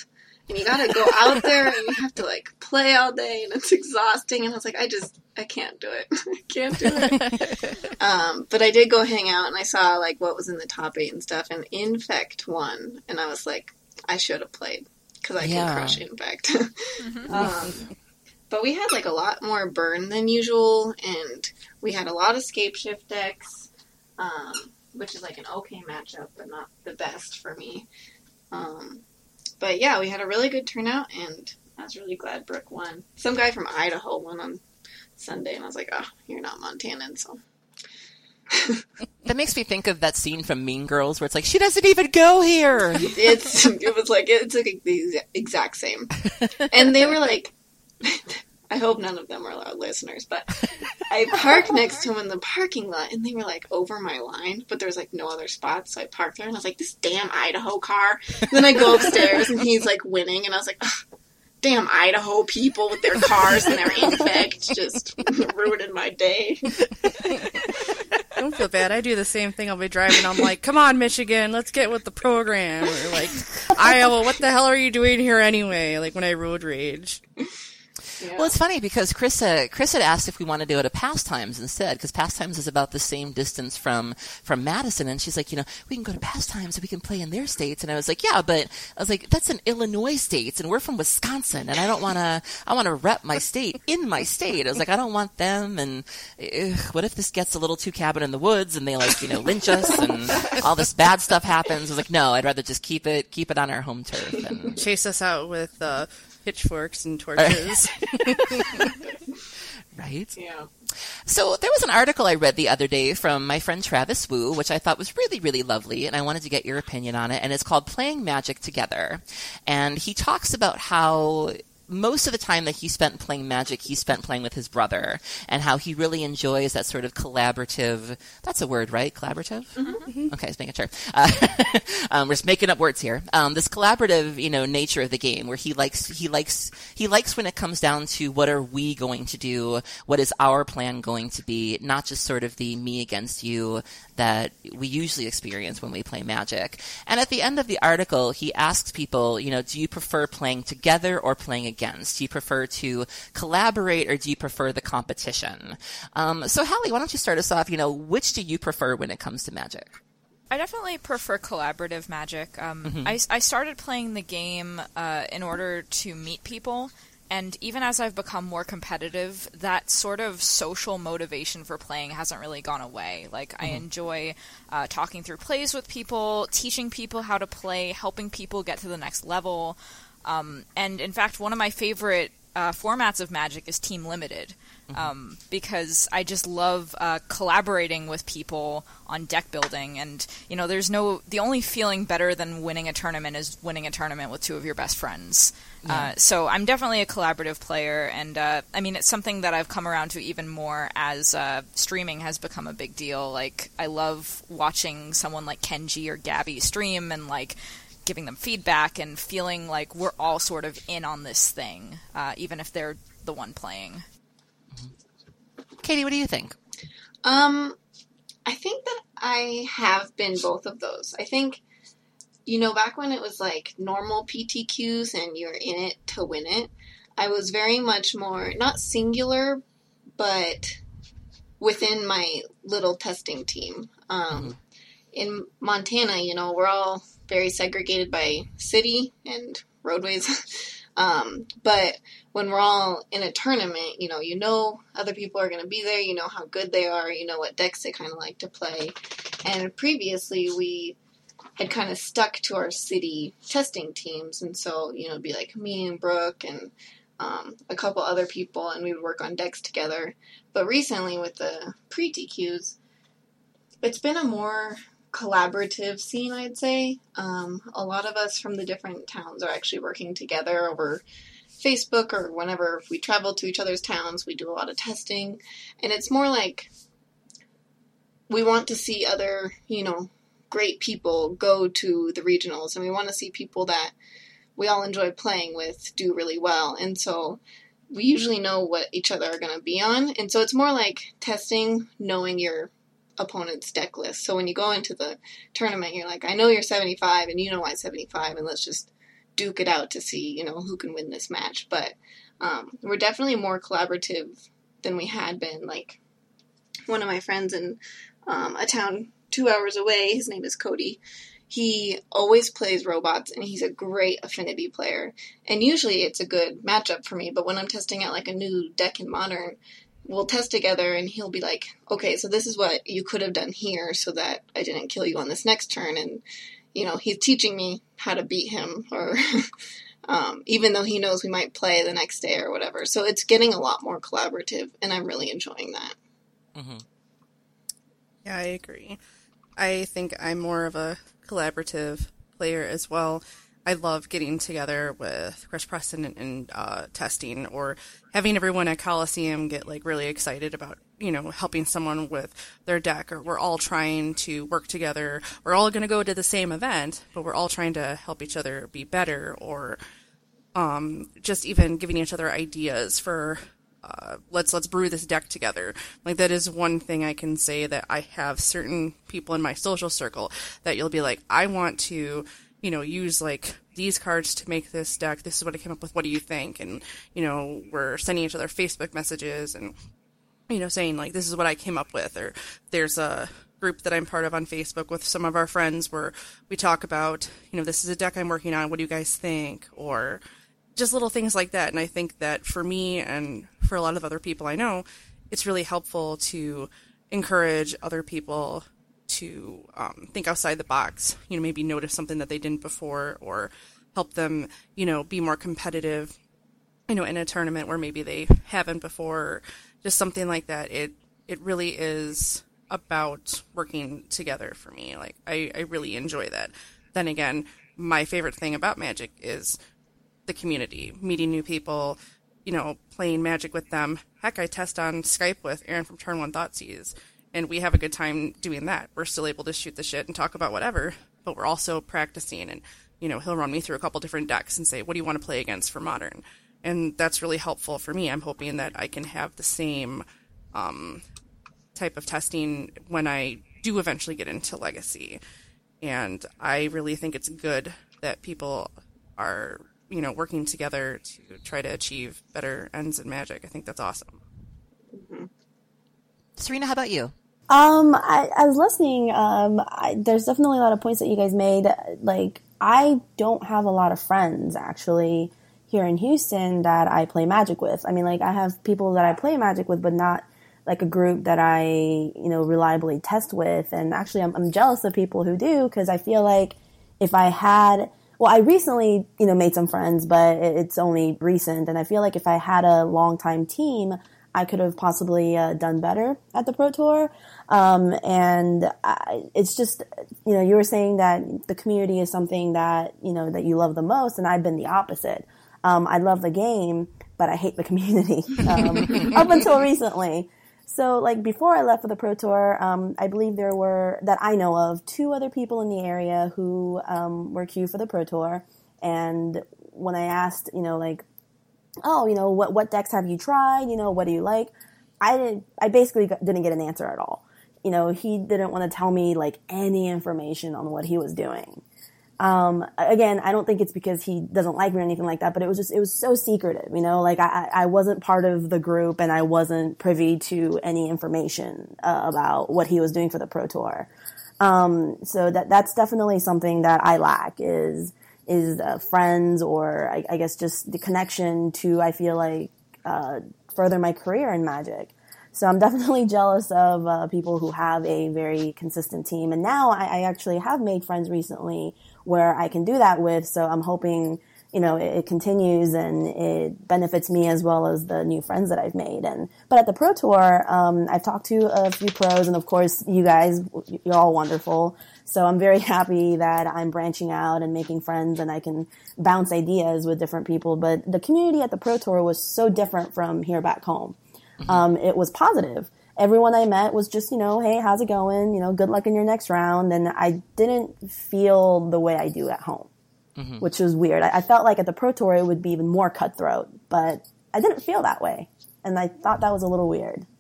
and you gotta go out there and you have to like play all day and it's exhausting. And I was like, I can't do it. I can't do it. But I did go hang out and I saw like what was in the top 8 and stuff, and Infect won, and I was like, I should have played because I can crush Infect. But we had like a lot more burn than usual, and we had a lot of Scape Shift decks, which is like an okay matchup, but not the best for me. But yeah, we had a really good turnout, and I was really glad Brooke won. Some guy from Idaho won on Sunday, and I was like, oh, you're not Montanan, so. That makes me think of that scene from Mean Girls where it's like, she doesn't even go here. It's like the exact same. And they were like, I hope none of them are our listeners, but I parked next to him in the parking lot, and they were like over my line, but there was like no other spots, so I parked there, and I was like, this damn Idaho car. And then I go upstairs, and he's like winning, and I was like, ugh, damn Idaho people with their cars and their Infect just ruined my day. Don't feel bad. I do the same thing. I'll be driving. I'm like, come on, Michigan, let's get with the program. Or like, Iowa, what the hell are you doing here anyway? Like when I road rage. Yeah. Well, it's funny because Chris had asked if we wanted to go to Pastimes instead, because Pastimes is about the same distance from Madison, and she's like, we can go to Pastimes and we can play in their states, and I was like, yeah, but I was like, that's in Illinois states, and we're from Wisconsin, and I want to rep my state in my state. I was like, I don't want them, and what if this gets a little too cabin in the woods and they lynch us and all this bad stuff happens? I was like, no, I'd rather just keep it on our home turf and chase us out with pitchforks and torches. Right? Yeah. So there was an article I read the other day from my friend Travis Wu, which I thought was really, really lovely, and I wanted to get your opinion on it, and it's called Playing Magic Together. And he talks about how most of the time that he spent playing Magic, he spent playing with his brother, and how he really enjoys that sort of collaborative, that's a word, right? Collaborative? Mm-hmm. Okay, just making sure. We're just making up words here. This collaborative, nature of the game, where he likes when it comes down to what are we going to do, what is our plan going to be, not just sort of the me against you that we usually experience when we play Magic. And at the end of the article, he asks people, do you prefer playing together or playing against? Do you prefer to collaborate or do you prefer the competition? So Hallie, why don't you start us off? Which do you prefer when it comes to Magic? I definitely prefer collaborative Magic. I started playing the game in order to meet people. And even as I've become more competitive, that sort of social motivation for playing hasn't really gone away. Like, I enjoy talking through plays with people, teaching people how to play, helping people get to the next level. And in fact, one of my favorite formats of Magic is Team Limited, because I just love collaborating with people on deck building. And, the only feeling better than winning a tournament is winning a tournament with two of your best friends. Yeah. So I'm definitely a collaborative player, and it's something that I've come around to even more as streaming has become a big deal. Like, I love watching someone like Kenji or Gabby stream and, giving them feedback and feeling like we're all sort of in on this thing, even if they're the one playing. Katie, what do you think? I think that I have been both of those. I think, back when it was like normal PTQs and you're in it to win it, I was very much more, not singular, but within my little testing team. In Montana, we're all very segregated by city and roadways. But when we're all in a tournament, you know other people are going to be there, you know how good they are, you know what decks they kind of like to play. And previously we had kind of stuck to our city testing teams. And so, it'd be like me and Brooke and a couple other people, and we would work on decks together. But recently with the pre-TQs, it's been a more collaborative scene, I'd say. A lot of us from the different towns are actually working together over Facebook, or whenever we travel to each other's towns, we do a lot of testing. And it's more like we want to see other, great people go to the regionals, and we want to see people that we all enjoy playing with do really well. And so we usually know what each other are going to be on. And so it's more like testing, knowing your opponent's deck list. So when you go into the tournament, you're like, I know you're 75 and you know I'm 75, and let's just duke it out to see, you know, who can win this match. But we're definitely more collaborative than we had been. Like, one of my friends in a town 2 hours away, his name is Cody, he always plays robots, and he's a great Affinity player. And usually it's a good matchup for me, but when I'm testing out like a new deck in Modern, we'll test together, and he'll be like, okay, so this is what you could have done here so that I didn't kill you on this next turn. And, you know, he's teaching me how to beat him, or even though he knows we might play the next day or whatever. So it's getting a lot more collaborative, and I'm really enjoying that. Mm-hmm. Yeah, I agree. I think I'm more of a collaborative player as well. I love getting together with Chris Preston and testing, or having everyone at Coliseum get like really excited about, you know, helping someone with their deck, or we're all trying to work together. We're all going to go to the same event, but we're all trying to help each other be better, or just even giving each other ideas for let's brew this deck together. Like, that is one thing I can say, that I have certain people in my social circle that you'll be like, I want to, you know, use like these cards to make this deck. This is what I came up with. What do you think? And, you know, we're sending each other Facebook messages and, you know, saying like, this is what I came up with. Or there's a group that I'm part of on Facebook with some of our friends where we talk about, you know, this is a deck I'm working on. What do you guys think? Or just little things like that. And I think that for me and for a lot of other people I know, it's really helpful to encourage other people to think outside the box, you know, maybe notice something that they didn't before, or help them, you know, be more competitive, you know, in a tournament where maybe they haven't before, or just something like that. It really is about working together for me. Like, I really enjoy that. Then again, my favorite thing about Magic is the community, meeting new people, you know, playing Magic with them. Heck, I test on Skype with Aaron from Turn 1 Thoughtseize, and we have a good time doing that. We're still able to shoot the shit and talk about whatever, but we're also practicing, and, you know, he'll run me through a couple different decks and say, what do you want to play against for Modern? And that's really helpful for me. I'm hoping that I can have the same type of testing when I do eventually get into Legacy. And I really think it's good that people are, you know, working together to try to achieve better ends in Magic. I think that's awesome. Mm-hmm. Serena, how about you? I was listening. There's definitely a lot of points that you guys made. Like, I don't have a lot of friends actually here in Houston that I play Magic with. I mean, like, I have people that I play Magic with, but not like a group that I, you know, reliably test with. And actually, I'm jealous of people who do, because I feel like if I had, well, I recently, you know, made some friends, but it's only recent. And I feel like if I had a long-time team, I could have possibly done better at the Pro Tour. It's just, you know, you were saying that the community is something that, you know, that you love the most, and I've been the opposite. I love the game, but I hate the community, up until recently. So, like, before I left for the Pro Tour, I believe there were, that I know of, 2 other people in the area who were queued for the Pro Tour. And when I asked, you know, like, oh, you know, what decks have you tried? You know, what do you like? I basically didn't get an answer at all. You know, he didn't want to tell me, like, any information on what he was doing. Again, I don't think it's because he doesn't like me or anything like that, but it was so secretive, you know, like I wasn't part of the group, and I wasn't privy to any information about what he was doing for the Pro Tour. So that's definitely something that I lack is friends, or I guess just the connection to, I feel like, further my career in Magic. So I'm definitely jealous of people who have a very consistent team. And now I actually have made friends recently where I can do that with. So I'm hoping, you know, it continues and it benefits me as well as the new friends that I've made. But at the Pro Tour, I've talked to a few pros, and of course you guys, you're all wonderful. So I'm very happy that I'm branching out and making friends, and I can bounce ideas with different people. But the community at the Pro Tour was so different from here back home. It was positive. Everyone I met was just, you know, hey, how's it going? You know, good luck in your next round. And I didn't feel the way I do at home, which was weird. I felt like at the Pro Tour it would be even more cutthroat, but I didn't feel that way. And I thought that was a little weird.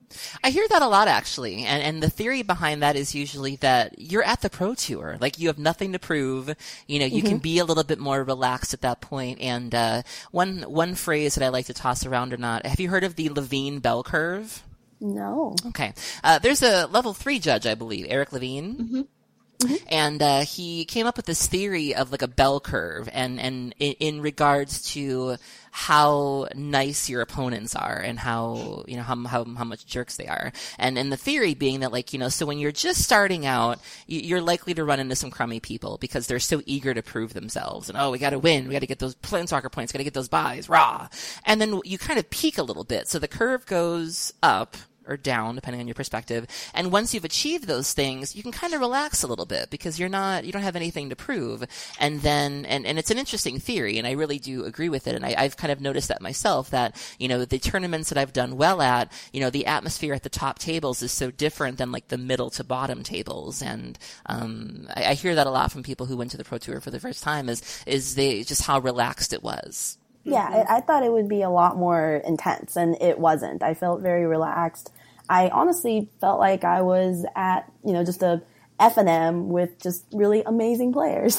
I hear that a lot, actually, and the theory behind that is usually that you're at the Pro Tour, like you have nothing to prove. You know, you can be a little bit more relaxed at that point. And one phrase that I like to toss around or not. Have you heard of the Levine bell curve? No. Okay, there's a level 3 judge, I believe, Eric Levine. And he came up with this theory of like a bell curve, and in regards to how nice your opponents are and how much jerks they are, and the theory being that, like, you know, so when you're just starting out, you're likely to run into some crummy people because they're so eager to prove themselves, and we got to win, we got to get those Planeswalker points, got to get those buys, rah, and then you kind of peak a little bit, so the curve goes up or down, depending on your perspective. And once you've achieved those things, you can kind of relax a little bit because you don't have anything to prove. And then, and it's an interesting theory, and I really do agree with it. And I've kind of noticed that myself, that, you know, the tournaments that I've done well at, you know, the atmosphere at the top tables is so different than like the middle to bottom tables. And, I hear that a lot from people who went to the Pro Tour for the first time is they just how relaxed it was. Yeah, I thought it would be a lot more intense, and it wasn't. I felt very relaxed. I honestly felt like I was at, you know, just a F&M with just really amazing players.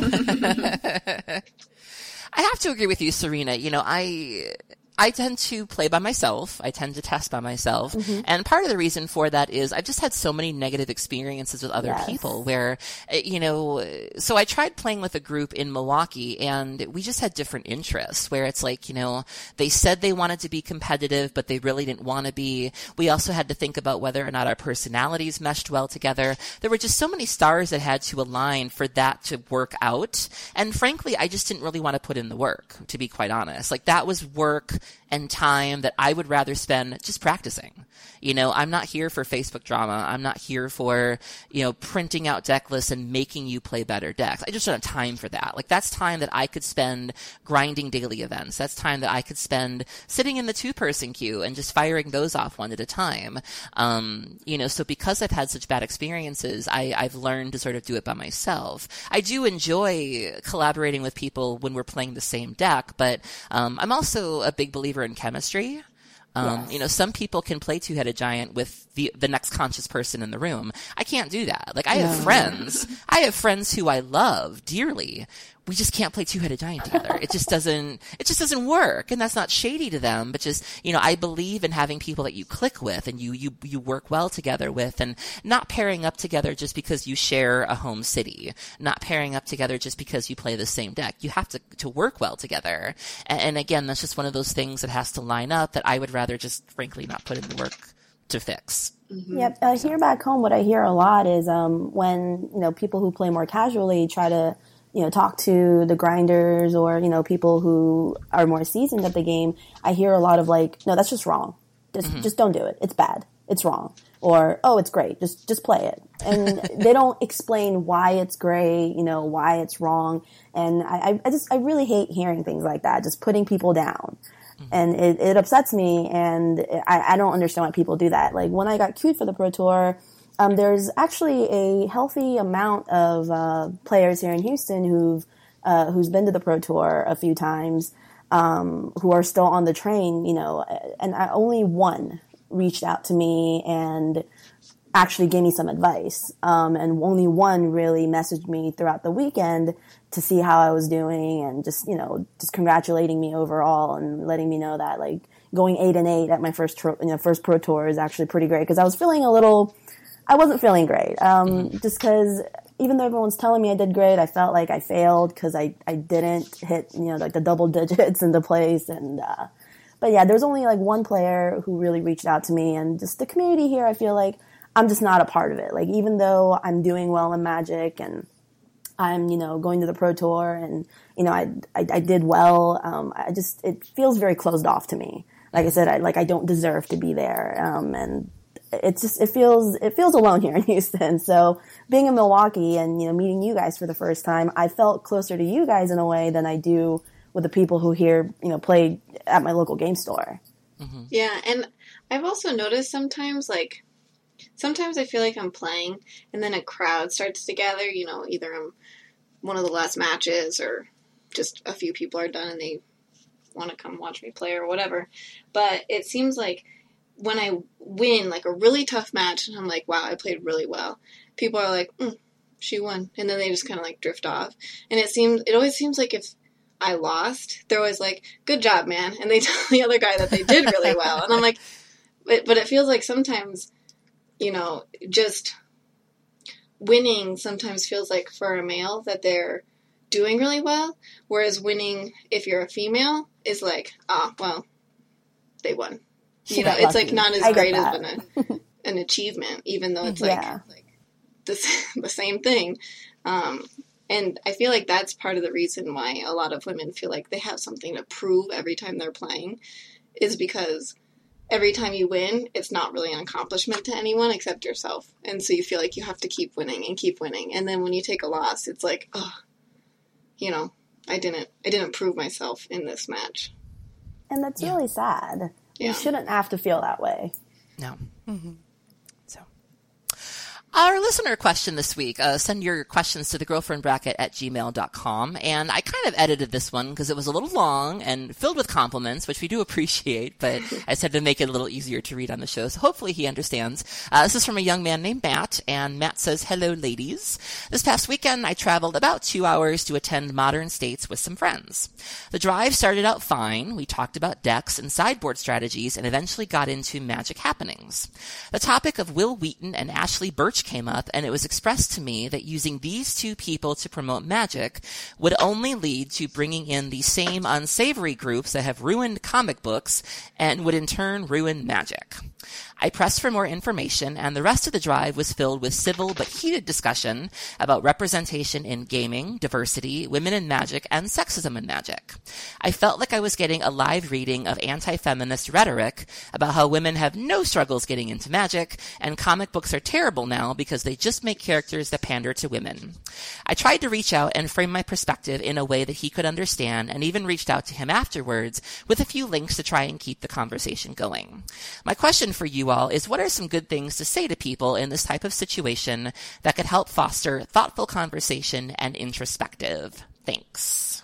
I have to agree with you, Serena. You know, I tend to play by myself. I tend to test by myself. And part of the reason for that is I've just had so many negative experiences with other people where, you know, so I tried playing with a group in Milwaukee, and we just had different interests where it's like, you know, they said they wanted to be competitive, but they really didn't want to be. We also had to think about whether or not our personalities meshed well together. There were just so many stars that had to align for that to work out. And frankly, I just didn't really want to put in the work, to be quite honest. Like, that was work and time that I would rather spend just practicing. You know, I'm not here for Facebook drama. I'm not here for, you know, printing out deck lists and making you play better decks. I just don't have time for that. Like, that's time that I could spend grinding daily events. That's time that I could spend sitting in the 2-person queue and just firing those off one at a time. You know, so because I've had such bad experiences, I've learned to sort of do it by myself. I do enjoy collaborating with people when we're playing the same deck, but I'm also a big believer in chemistry. You know, some people can play Two-Headed Giant with the next conscious person in the room. I can't do that. Like, I have friends who I love dearly. We just can't play Two-Headed Giant together. It just doesn't work. And that's not shady to them, but just, you know, I believe in having people that you click with and you work well together with, and not pairing up together just because you share a home city, not pairing up together just because you play the same deck. You have to work well together. And again, that's just one of those things that has to line up that I would rather just frankly not put in the work to fix. Yep. Here back home, what I hear a lot is when, you know, people who play more casually try to, you know, talk to the grinders or, you know, people who are more seasoned at the game, I hear a lot of like, no, that's just wrong. Just don't do it. It's bad. It's wrong. Or, oh, it's great. Just play it. And they don't explain why it's great, you know, why it's wrong. And I really hate hearing things like that, just putting people down. And it upsets me, and I don't understand why people do that. Like, when I got queued for the Pro Tour, there's actually a healthy amount of players here in Houston who's been to the Pro Tour a few times, who are still on the train, you know, and only one reached out to me and actually gave me some advice. And only one really messaged me throughout the weekend to see how I was doing and just, you know, just congratulating me overall and letting me know that, like, going 8-8 at my first Pro Tour is actually pretty great, because I wasn't feeling great. Just because even though everyone's telling me I did great, I felt like I failed because I didn't hit, you know, like the double digits into place. And, but yeah, there's only like one player who really reached out to me, and just the community here, I feel like I'm just not a part of it. Like, even though I'm doing well in Magic and I'm, you know, going to the Pro Tour and, you know, I did well, it feels very closed off to me. Like I said, I don't deserve to be there. And it feels alone here in Houston. So being in Milwaukee and, you know, meeting you guys for the first time, I felt closer to you guys in a way than I do with the people who here, you know, play at my local game store. Mm-hmm. Yeah. And I've also noticed sometimes I feel like I'm playing and then a crowd starts to gather, you know, either I'm one of the last matches or just a few people are done and they want to come watch me play or whatever. But it seems like when I win like a really tough match and I'm like, wow, I played really well, people are like, she won. And then they just kind of like drift off. And it always seems like if I lost, they're always like, good job, man. And they tell the other guy that they did really well. And I'm like, but it feels like sometimes, you know, just winning sometimes feels like for a male that they're doing really well. Whereas winning, if you're a female, is like, well, they won. You know, it's like not as great as an achievement, even though it's like the same thing. And I feel like that's part of the reason why a lot of women feel like they have something to prove every time they're playing, is because every time you win, it's not really an accomplishment to anyone except yourself. And so you feel like you have to keep winning and keep winning. And then when you take a loss, it's like, oh, you know, I didn't prove myself in this match. And that's really sad. You shouldn't have to feel that way. No. Mm-hmm. So, our listener question this week, send your questions to thegirlfriendbracket@gmail.com. And I kind of edited this one because it was a little long and filled with compliments, which we do appreciate, but I just had to make it a little easier to read on the show. So hopefully he understands. This is from a young man named Matt, and Matt says, hello, ladies. This past weekend, I traveled about 2 hours to attend Modern States with some friends. The drive started out fine. We talked about decks and sideboard strategies and eventually got into Magic happenings. The topic of Will Wheaton and Ashley Birch came up, and it was expressed to me that using these two people to promote Magic would only lead to bringing in the same unsavory groups that have ruined comic books and would in turn ruin Magic. I pressed for more information, and the rest of the drive was filled with civil but heated discussion about representation in gaming, diversity, women in Magic, and sexism in Magic. I felt like I was getting a live reading of anti-feminist rhetoric about how women have no struggles getting into Magic, and comic books are terrible now because they just make characters that pander to women. I tried to reach out and frame my perspective in a way that he could understand, and even reached out to him afterwards with a few links to try and keep the conversation going. My question for you all is, what are some good things to say to people in this type of situation that could help foster thoughtful conversation and introspective? Thanks.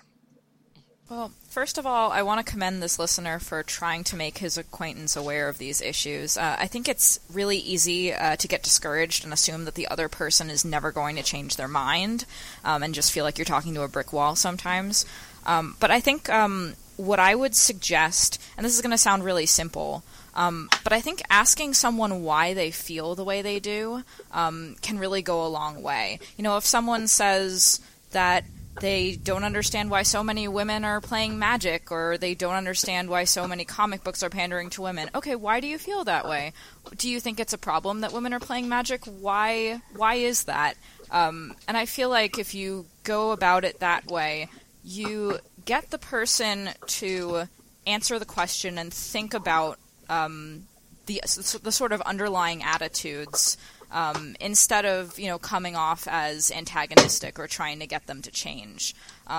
Well, first of all, I want to commend this listener for trying to make his acquaintance aware of these issues. I think it's really easy to get discouraged and assume that the other person is never going to change their mind, and just feel like you're talking to a brick wall sometimes. But I think what I would suggest, and this is going to sound really simple, but I think asking someone why they feel the way they do can really go a long way. You know, if someone says that they don't understand why so many women are playing Magic, or they don't understand why so many comic books are pandering to women, okay, why do you feel that way? Do you think it's a problem that women are playing Magic? Why is that? And I feel like if you go about it that way, you get the person to answer the question and think about the sort of underlying attitudes, instead of, you know, coming off as antagonistic or trying to get them to change.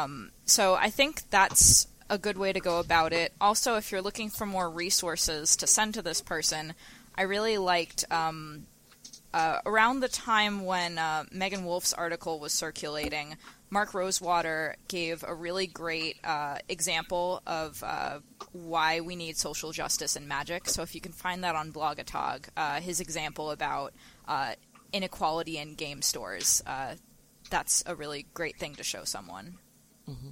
So I think that's a good way to go about it. Also, if you're looking for more resources to send to this person, I really liked around the time when Megan Wolf's article was circulating, Mark Rosewater gave a really great example of why we need social justice in Magic. So if you can find that on Blogatog, his example about inequality in game stores, that's a really great thing to show someone. Mm-hmm.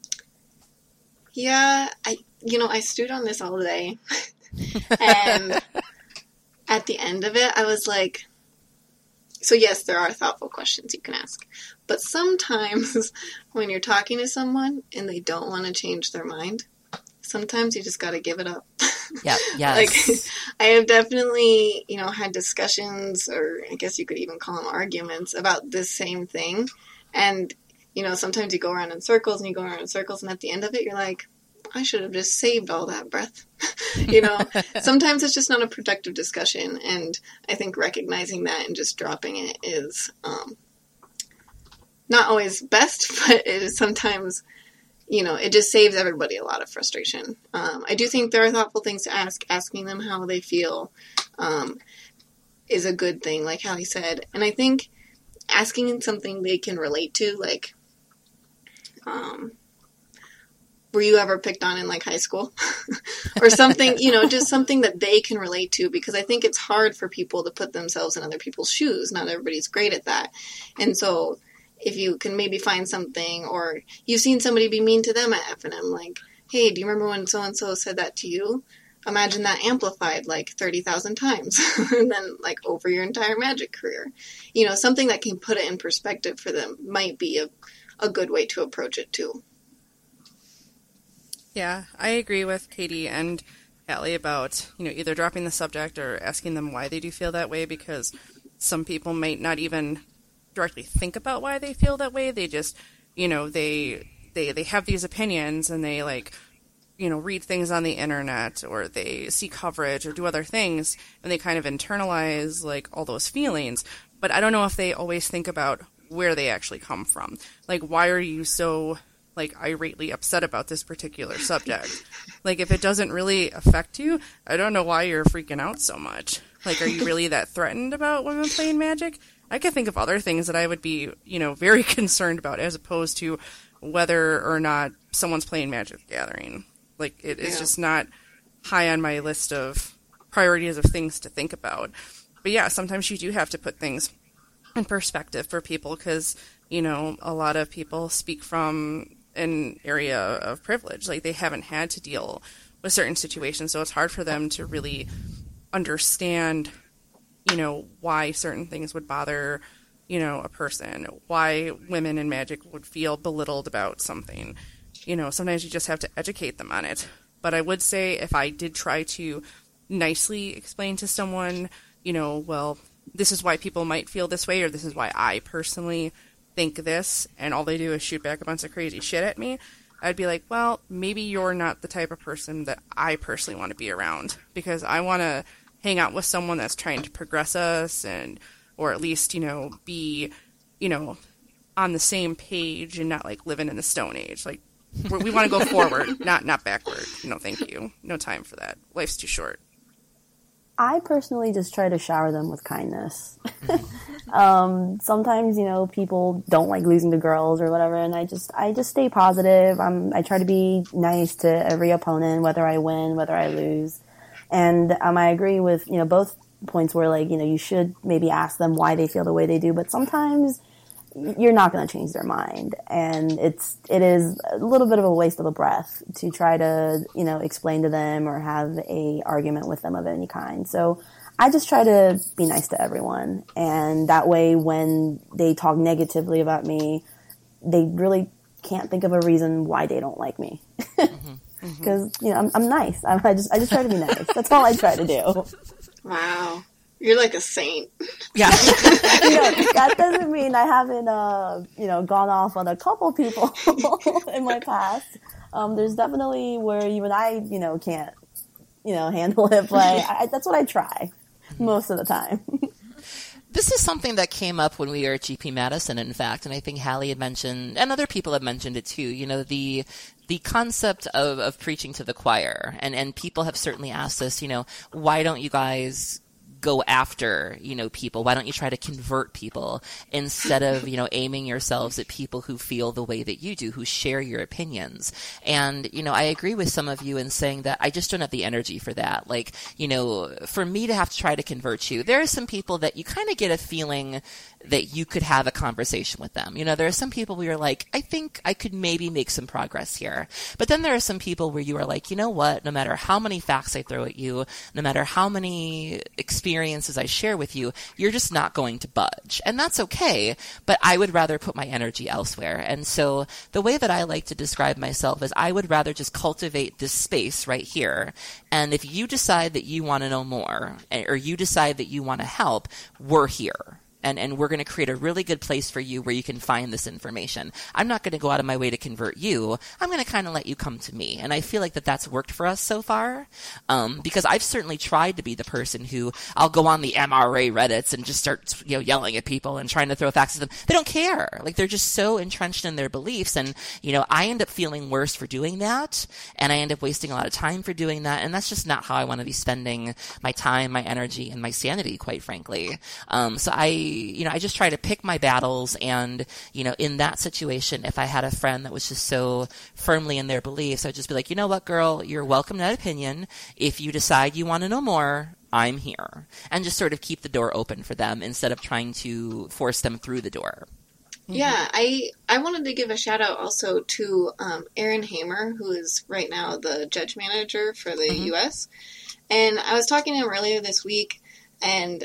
Yeah, I stewed on this all day. And at the end of it, I was like, so yes, there are thoughtful questions you can ask. But sometimes when you're talking to someone and they don't want to change their mind, sometimes you just got to give it up. Yeah, yes. Like, I have definitely, had discussions, or I guess you could even call them arguments, about this same thing. And, sometimes you go around in circles and you go around in circles, and at the end of it, you're like, I should have just saved all that breath. Sometimes it's just not a productive discussion. And I think recognizing that and just dropping it is not always best, but it is sometimes, it just saves everybody a lot of frustration. I do think there are thoughtful things to ask. Asking them how they feel is a good thing, like Hallie said. And I think asking something they can relate to, like were you ever picked on in like high school or something, you know, just something that they can relate to, because I think it's hard for people to put themselves in other people's shoes. Not everybody's great at that. And so if you can maybe find something, or you've seen somebody be mean to them at F&M, like, hey, do you remember when so-and-so said that to you? Imagine that amplified like 30,000 times and then like over your entire Magic career. You know, something that can put it in perspective for them might be a good way to approach it too. Yeah, I agree with Katie and Allie about, you know, either dropping the subject or asking them why they do feel that way, because some people might not even directly think about why they feel that way. They just, you know, they have these opinions and they like, you know, read things on the internet or they see coverage or do other things and they kind of internalize like all those feelings. But I don't know if they always think about where they actually come from. Like, why are you so like irately upset about this particular subject? Like, if it doesn't really affect you, I don't know why you're freaking out so much. Like, are you really that threatened about women playing Magic? I can think of other things that I would be, you know, very concerned about, as opposed to whether or not someone's playing Magic the Gathering. Like, it is just not high on my list of priorities of things to think about. But yeah, sometimes you do have to put things in perspective for people, because, you know, a lot of people speak from an area of privilege. Like, they haven't had to deal with certain situations, so it's hard for them to really understand, you know, why certain things would bother, you know, a person, why women in Magic would feel belittled about something. You know, sometimes you just have to educate them on it. But I would say if I did try to nicely explain to someone, you know, well, this is why people might feel this way, or this is why I personally think this, and all they do is shoot back a bunch of crazy shit at me, I'd be like, well, maybe you're not the type of person that I personally want to be around, because I want to hang out with someone that's trying to progress us, and, or at least, you know, be, you know, on the same page and not like living in the Stone Age. Like, we want to go forward, not backward. No, thank you. No time for that. Life's too short. I personally just try to shower them with kindness. Sometimes, you know, people don't like losing to girls or whatever, and I just stay positive. I try to be nice to every opponent, whether I win, whether I lose. And I agree with, you know, both points where, like, you know, you should maybe ask them why they feel the way they do, but sometimes you're not going to change their mind. And it is a little bit of a waste of a breath to try to, you know, explain to them or have a argument with them of any kind. So I just try to be nice to everyone. And that way, when they talk negatively about me, they really can't think of a reason why they don't like me. Because, you know, I'm nice. I just try to be nice. That's all I try to do. Wow. You're like a saint. Yeah. You know, that doesn't mean I haven't, you know, gone off on a couple people in my past. There's definitely where even I, you know, can't, you know, handle it, but that's what I try most of the time. This is something that came up when we were at GP Madison, in fact, and I think Hallie had mentioned, and other people have mentioned it too, you know, the concept of preaching to the choir. And people have certainly asked us, you know, why don't you guys go after, you know, people? Why don't you try to convert people instead of, you know, aiming yourselves at people who feel the way that you do, who share your opinions? And, you know, I agree with some of you in saying that I just don't have the energy for that. Like, you know, for me to have to try to convert you, there are some people that you kind of get a feeling that you could have a conversation with them. You know, there are some people where you're like, I think I could maybe make some progress here. But then there are some people where you are like, you know what, no matter how many facts I throw at you, no matter how many experiences I share with you, you're just not going to budge. And that's okay, but I would rather put my energy elsewhere. And so the way that I like to describe myself is I would rather just cultivate this space right here. And if you decide that you want to know more, or you decide that you want to help, we're here. And we're going to create a really good place for you where you can find this information. I'm not going to go out of my way to convert you. I'm going to kind of let you come to me. And I feel like that's worked for us so far, because I've certainly tried to be the person who I'll go on the MRA Reddits and just start, you know, yelling at people and trying to throw facts at them. They don't care. Like, they're just so entrenched in their beliefs. And, you know, I end up feeling worse for doing that. And I end up wasting a lot of time for doing that. And that's just not how I want to be spending my time, my energy, and my sanity, quite frankly. So I I just try to pick my battles. And, in that situation, if I had a friend that was just so firmly in their beliefs, I'd just be like, you know what, girl, you're welcome to that opinion. If you decide you want to know more, I'm here. And just sort of keep the door open for them instead of trying to force them through the door. Yeah, I wanted to give a shout out also to Aaron Hamer, who is right now the judge manager for the U.S. And I was talking to him earlier this week, and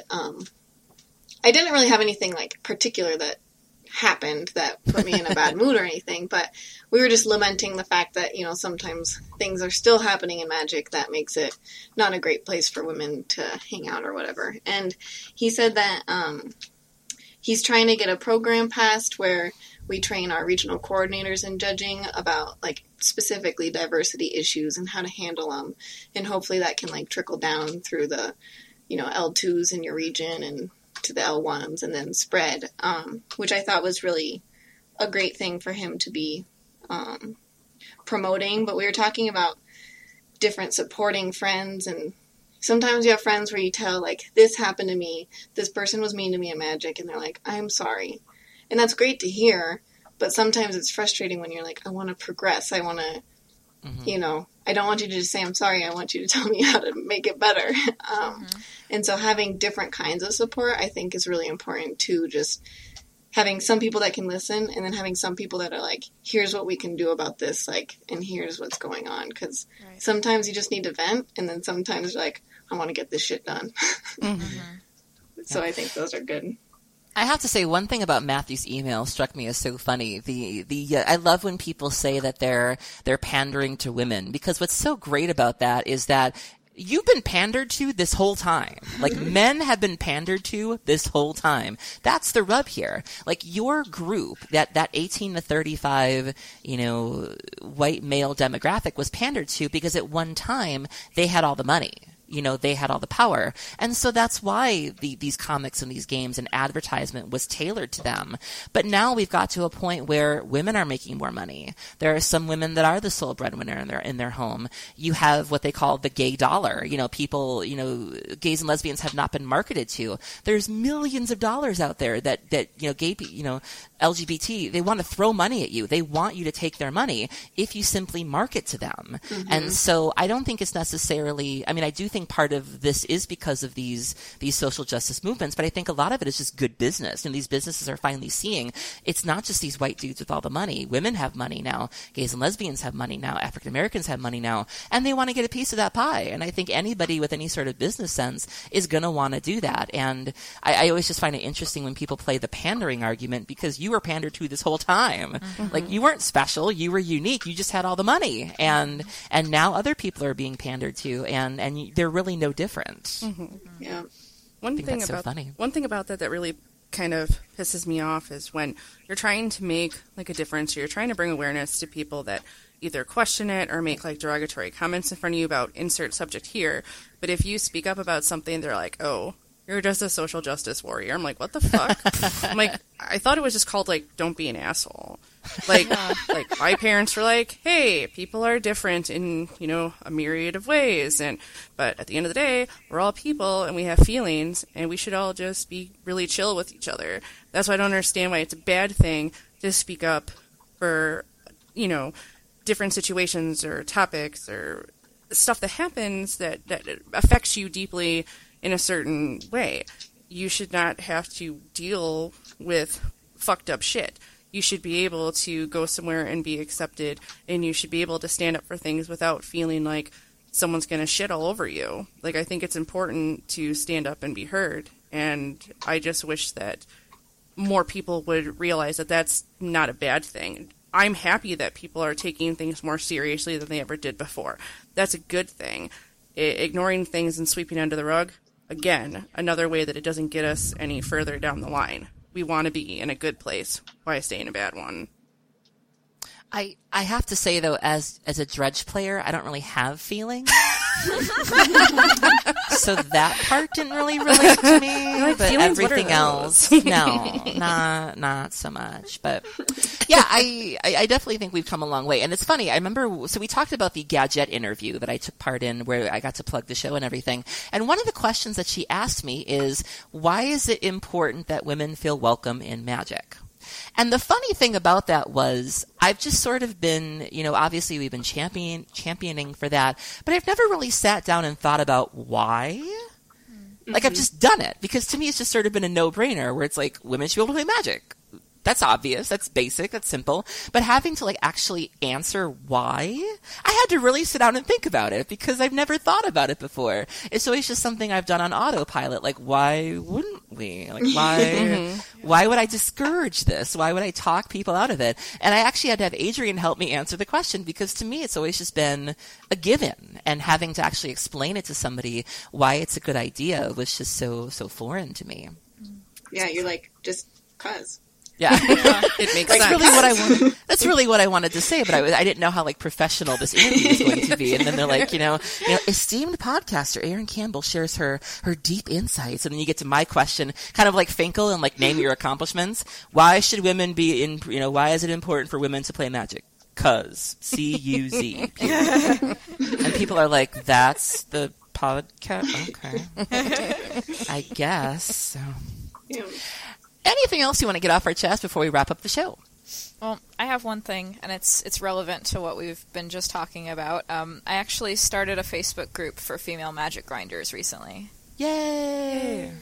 I didn't really have anything like particular that happened that put me in a bad mood or anything, but we were just lamenting the fact that, sometimes things are still happening in Magic that makes it not a great place for women to hang out or whatever. And he said that he's trying to get a program passed where we train our regional coordinators in judging about, like, specifically diversity issues and how to handle them. And hopefully that can, like, trickle down through the, L2s in your region and to the L1s and then spread, which I thought was really a great thing for him to be promoting. But we were talking about different supporting friends, and sometimes you have friends where you tell, like, this happened to me, this person was mean to me in Magic, and they're like, I'm sorry. And that's great to hear, but sometimes it's frustrating when you're like, I want to progress, I want to, I don't want you to just say I'm sorry, I want you to tell me how to make it better. And so having different kinds of support, I think, is really important too, just having some people that can listen, and then having some people that are like, here's what we can do about this, like, and here's what's going on, because sometimes you just need to vent, and then sometimes you're like, I want to get this shit done. So I think those are good. I have to say, one thing about Matthew's email struck me as so funny. I love when people say that they're pandering to women, because what's so great about that is that you've been pandered to this whole time. Like, men have been pandered to this whole time. That's the rub here. Like, your group, that 18 to 35, white male demographic was pandered to because at one time they had all the money. They had all the power. And so that's why these comics and these games and advertisement was tailored to them. But now we've got to a point where women are making more money. There are some women that are the sole breadwinner in their home. You have what they call the gay dollar. People, gays and lesbians have not been marketed to. There's millions of dollars out there that gay, LGBT, they want to throw money at you. They want you to take their money if you simply market to them. And so I don't think it's necessarily, I do think part of this is because of these social justice movements, but I think a lot of it is just good business. And these businesses are finally seeing it's not just these white dudes with all the money. Women have money now. Gays and lesbians have money now. African Americans have money now. And they want to get a piece of that pie. And I think anybody with any sort of business sense is going to want to do that. And I always just find it interesting when people play the pandering argument, because you were pandered to this whole time. Like, you weren't special. You were unique. You just had all the money. And now other people are being pandered to, and they're really no different. Yeah. One thing about that really kind of pisses me off is when you're trying to make, like, a difference, or you're trying to bring awareness to people that either question it or make, like, derogatory comments in front of you about insert subject here. But if you speak up about something, they're like, oh, you're just a social justice warrior. I'm like, what the fuck? I'm like, I thought it was just called, like, don't be an asshole. Like, like, my parents were like, hey, people are different in, a myriad of ways. But at the end of the day, we're all people and we have feelings, and we should all just be really chill with each other. That's why I don't understand why it's a bad thing to speak up for, different situations or topics or stuff that happens that affects you deeply in a certain way. You should not have to deal with fucked up shit. You should be able to go somewhere and be accepted, and you should be able to stand up for things without feeling like someone's going to shit all over you. Like, I think it's important to stand up and be heard, and I just wish that more people would realize that that's not a bad thing. I'm happy that people are taking things more seriously than they ever did before. That's a good thing. Ignoring things and sweeping under the rug, again, another way that it doesn't get us any further down the line. We want to be in a good place. Why stay in a bad one? I have to say though, as a Dredge player, I don't really have feelings. So that part didn't really relate to me, like, but feelings? What are everything else, no, not so much. But yeah, I definitely think we've come a long way. And it's funny, I remember, so we talked about the Gadget interview that I took part in where I got to plug the show and everything. And one of the questions that she asked me is, why is it important that women feel welcome in Magic? And the funny thing about that was I've just sort of been, obviously we've been championing for that, but I've never really sat down and thought about why. Like, I've just done it because to me it's just sort of been a no-brainer where it's like women should be able to play Magic. That's obvious. That's basic. That's simple. But having to actually answer why, I had to really sit down and think about it because I've never thought about it before. It's always just something I've done on autopilot. Like, why wouldn't we? Why would I discourage this? Why would I talk people out of it? And I actually had to have Adrian help me answer the question because to me it's always just been a given, and having to actually explain it to somebody why it's a good idea was just so foreign to me. Yeah, you're like, just 'cause. Yeah, It makes sense. That's really what I wanted to say, but I didn't know how professional this interview was going to be. And then they're like, esteemed podcaster Erin Campbell shares her deep insights, and then you get to my question, kind of like Finkel and name your accomplishments. Why should women be in? Why is it important for women to play Magic? 'Cause CUZ. And people are like, that's the podcast. Okay, I guess. So. Yeah. Anything else you want to get off our chest before we wrap up the show? Well, I have one thing, and it's relevant to what we've been just talking about. I actually started a Facebook group for female Magic grinders recently. Yay!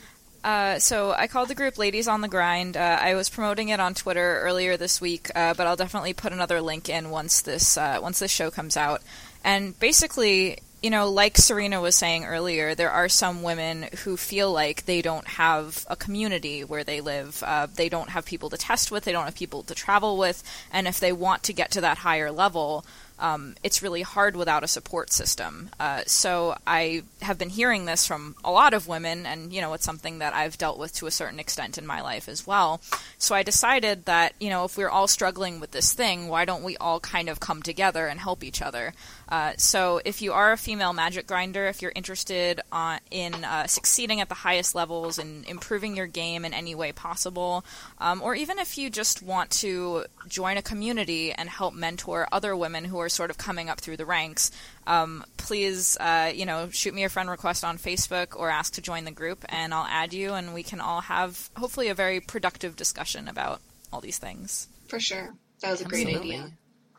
So I called the group Ladies on the Grind. I was promoting it on Twitter earlier this week, but I'll definitely put another link in once this show comes out. And basically, like Serena was saying earlier, there are some women who feel like they don't have a community where they live. They don't have people to test with. They don't have people to travel with. And if they want to get to that higher level, it's really hard without a support system. So I have been hearing this from a lot of women, and, it's something that I've dealt with to a certain extent in my life as well. So I decided that, if we're all struggling with this thing, why don't we all kind of come together and help each other? So if you are a female Magic grinder, if you're interested in succeeding at the highest levels and improving your game in any way possible, or even if you just want to join a community and help mentor other women who are sort of coming up through the ranks, please, shoot me a friend request on Facebook or ask to join the group, and I'll add you, and we can all have, hopefully, a very productive discussion about all these things. For sure. That was a great idea.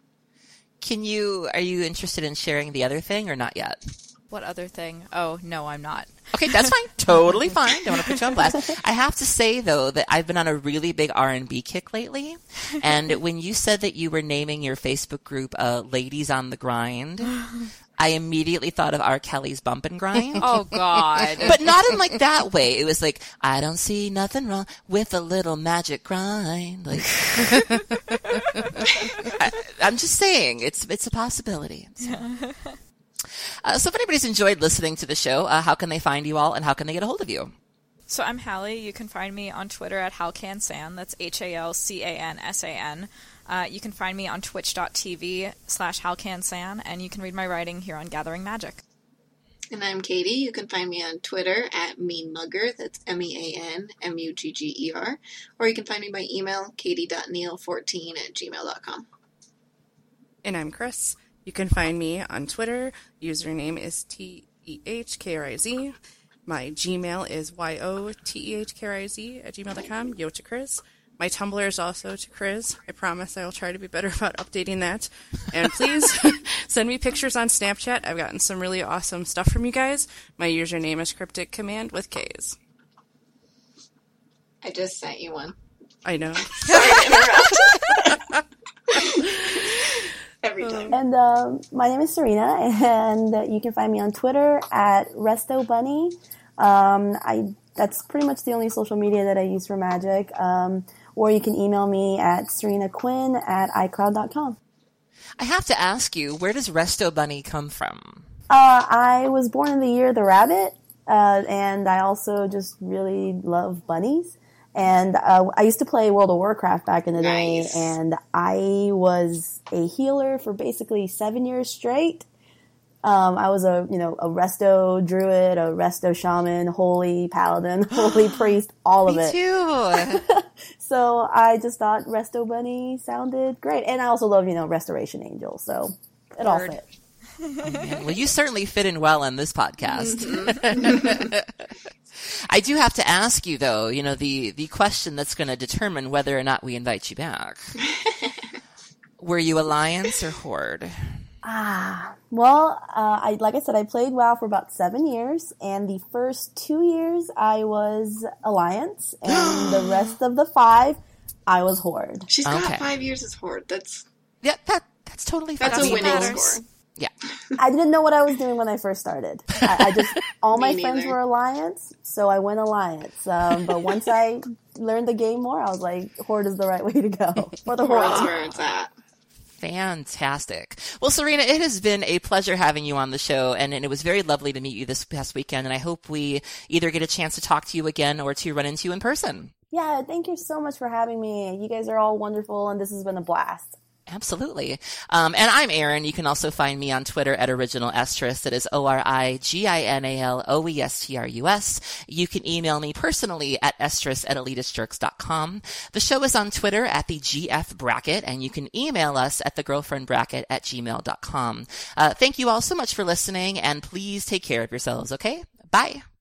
Are you interested in sharing the other thing or not yet? What other thing? Oh, no, I'm not. Okay, that's fine. Totally fine. Don't want to put you on blast. I have to say, though, that I've been on a really big R&B kick lately. And when you said that you were naming your Facebook group Ladies on the Grind, I immediately thought of R. Kelly's Bump and Grind. Oh, God. But not in that way. It was like, I don't see nothing wrong with a little magic grind. I'm just saying, it's a possibility. So. So if anybody's enjoyed listening to the show, how can they find you all, and how can they get a hold of you? So I'm Hallie. You can find me on Twitter at HalCanSan. That's HalCanSan. You can find me on twitch.tv/HalCanSan, and you can read my writing here on Gathering Magic. And I'm Katie. You can find me on Twitter at MeanMugger. That's MEANMUGGER. Or you can find me by email, katie.neal14@gmail.com. And I'm Chris. You can find me on Twitter. Username is TEHKRIZ. My Gmail is YOTEHKRIZ@gmail.com. Yo to Chris. My Tumblr is also to Chris. I promise I will try to be better about updating that. And please send me pictures on Snapchat. I've gotten some really awesome stuff from you guys. My username is Cryptic Command with K's. I just sent you one. I know. Sorry to interrupt. Every time. And my name is Serena, and you can find me on Twitter at RestoBunny. That's pretty much the only social media that I use for Magic. Or you can email me at serenaquinn@icloud.com. I have to ask you, where does Resto Bunny come from? I was born in the year of the rabbit, and I also just really love bunnies. And I used to play World of Warcraft back in the day, Nice. and I was a healer for basically 7 years straight. I was a resto druid, a resto shaman, holy paladin, holy priest, all of Me it. too. So I just thought Resto Bunny sounded great. And I also love, Restoration Angel, so it all Word. fit. Man, well, you certainly fit in well in this podcast. I do have to ask you, though, the question that's going to determine whether or not we invite you back. Were you Alliance or Horde? Well, like I said, I played WoW for about 7 years, and the first 2 years I was Alliance, and the rest of the 5 I was Horde. She's got Okay. 5 years as Horde. That's That's totally fine. a winning matters. score. Yeah. I didn't know what I was doing when I first started. I just all my Me friends neither. were Alliance, so I went Alliance. But once I learned the game more, I was like, Horde is the right way to go for the Horde's Horde. where it's at. Fantastic. Well, Serena, it has been a pleasure having you on the show, and it was very lovely to meet you this past weekend, and I hope we either get a chance to talk to you again or to run into you in person. Yeah, thank you so much for having me. You guys are all wonderful, and this has been a blast. Absolutely. And I'm Aaron. You can also find me on Twitter at Original Estrus. That is ORIGINALOESTRUS. You can email me personally at estrus@elitistjerks.com. The show is on Twitter at the GF Bracket, and you can email us at thegirlfriendbracket@gmail.com. Thank you all so much for listening, and please take care of yourselves, okay? Bye.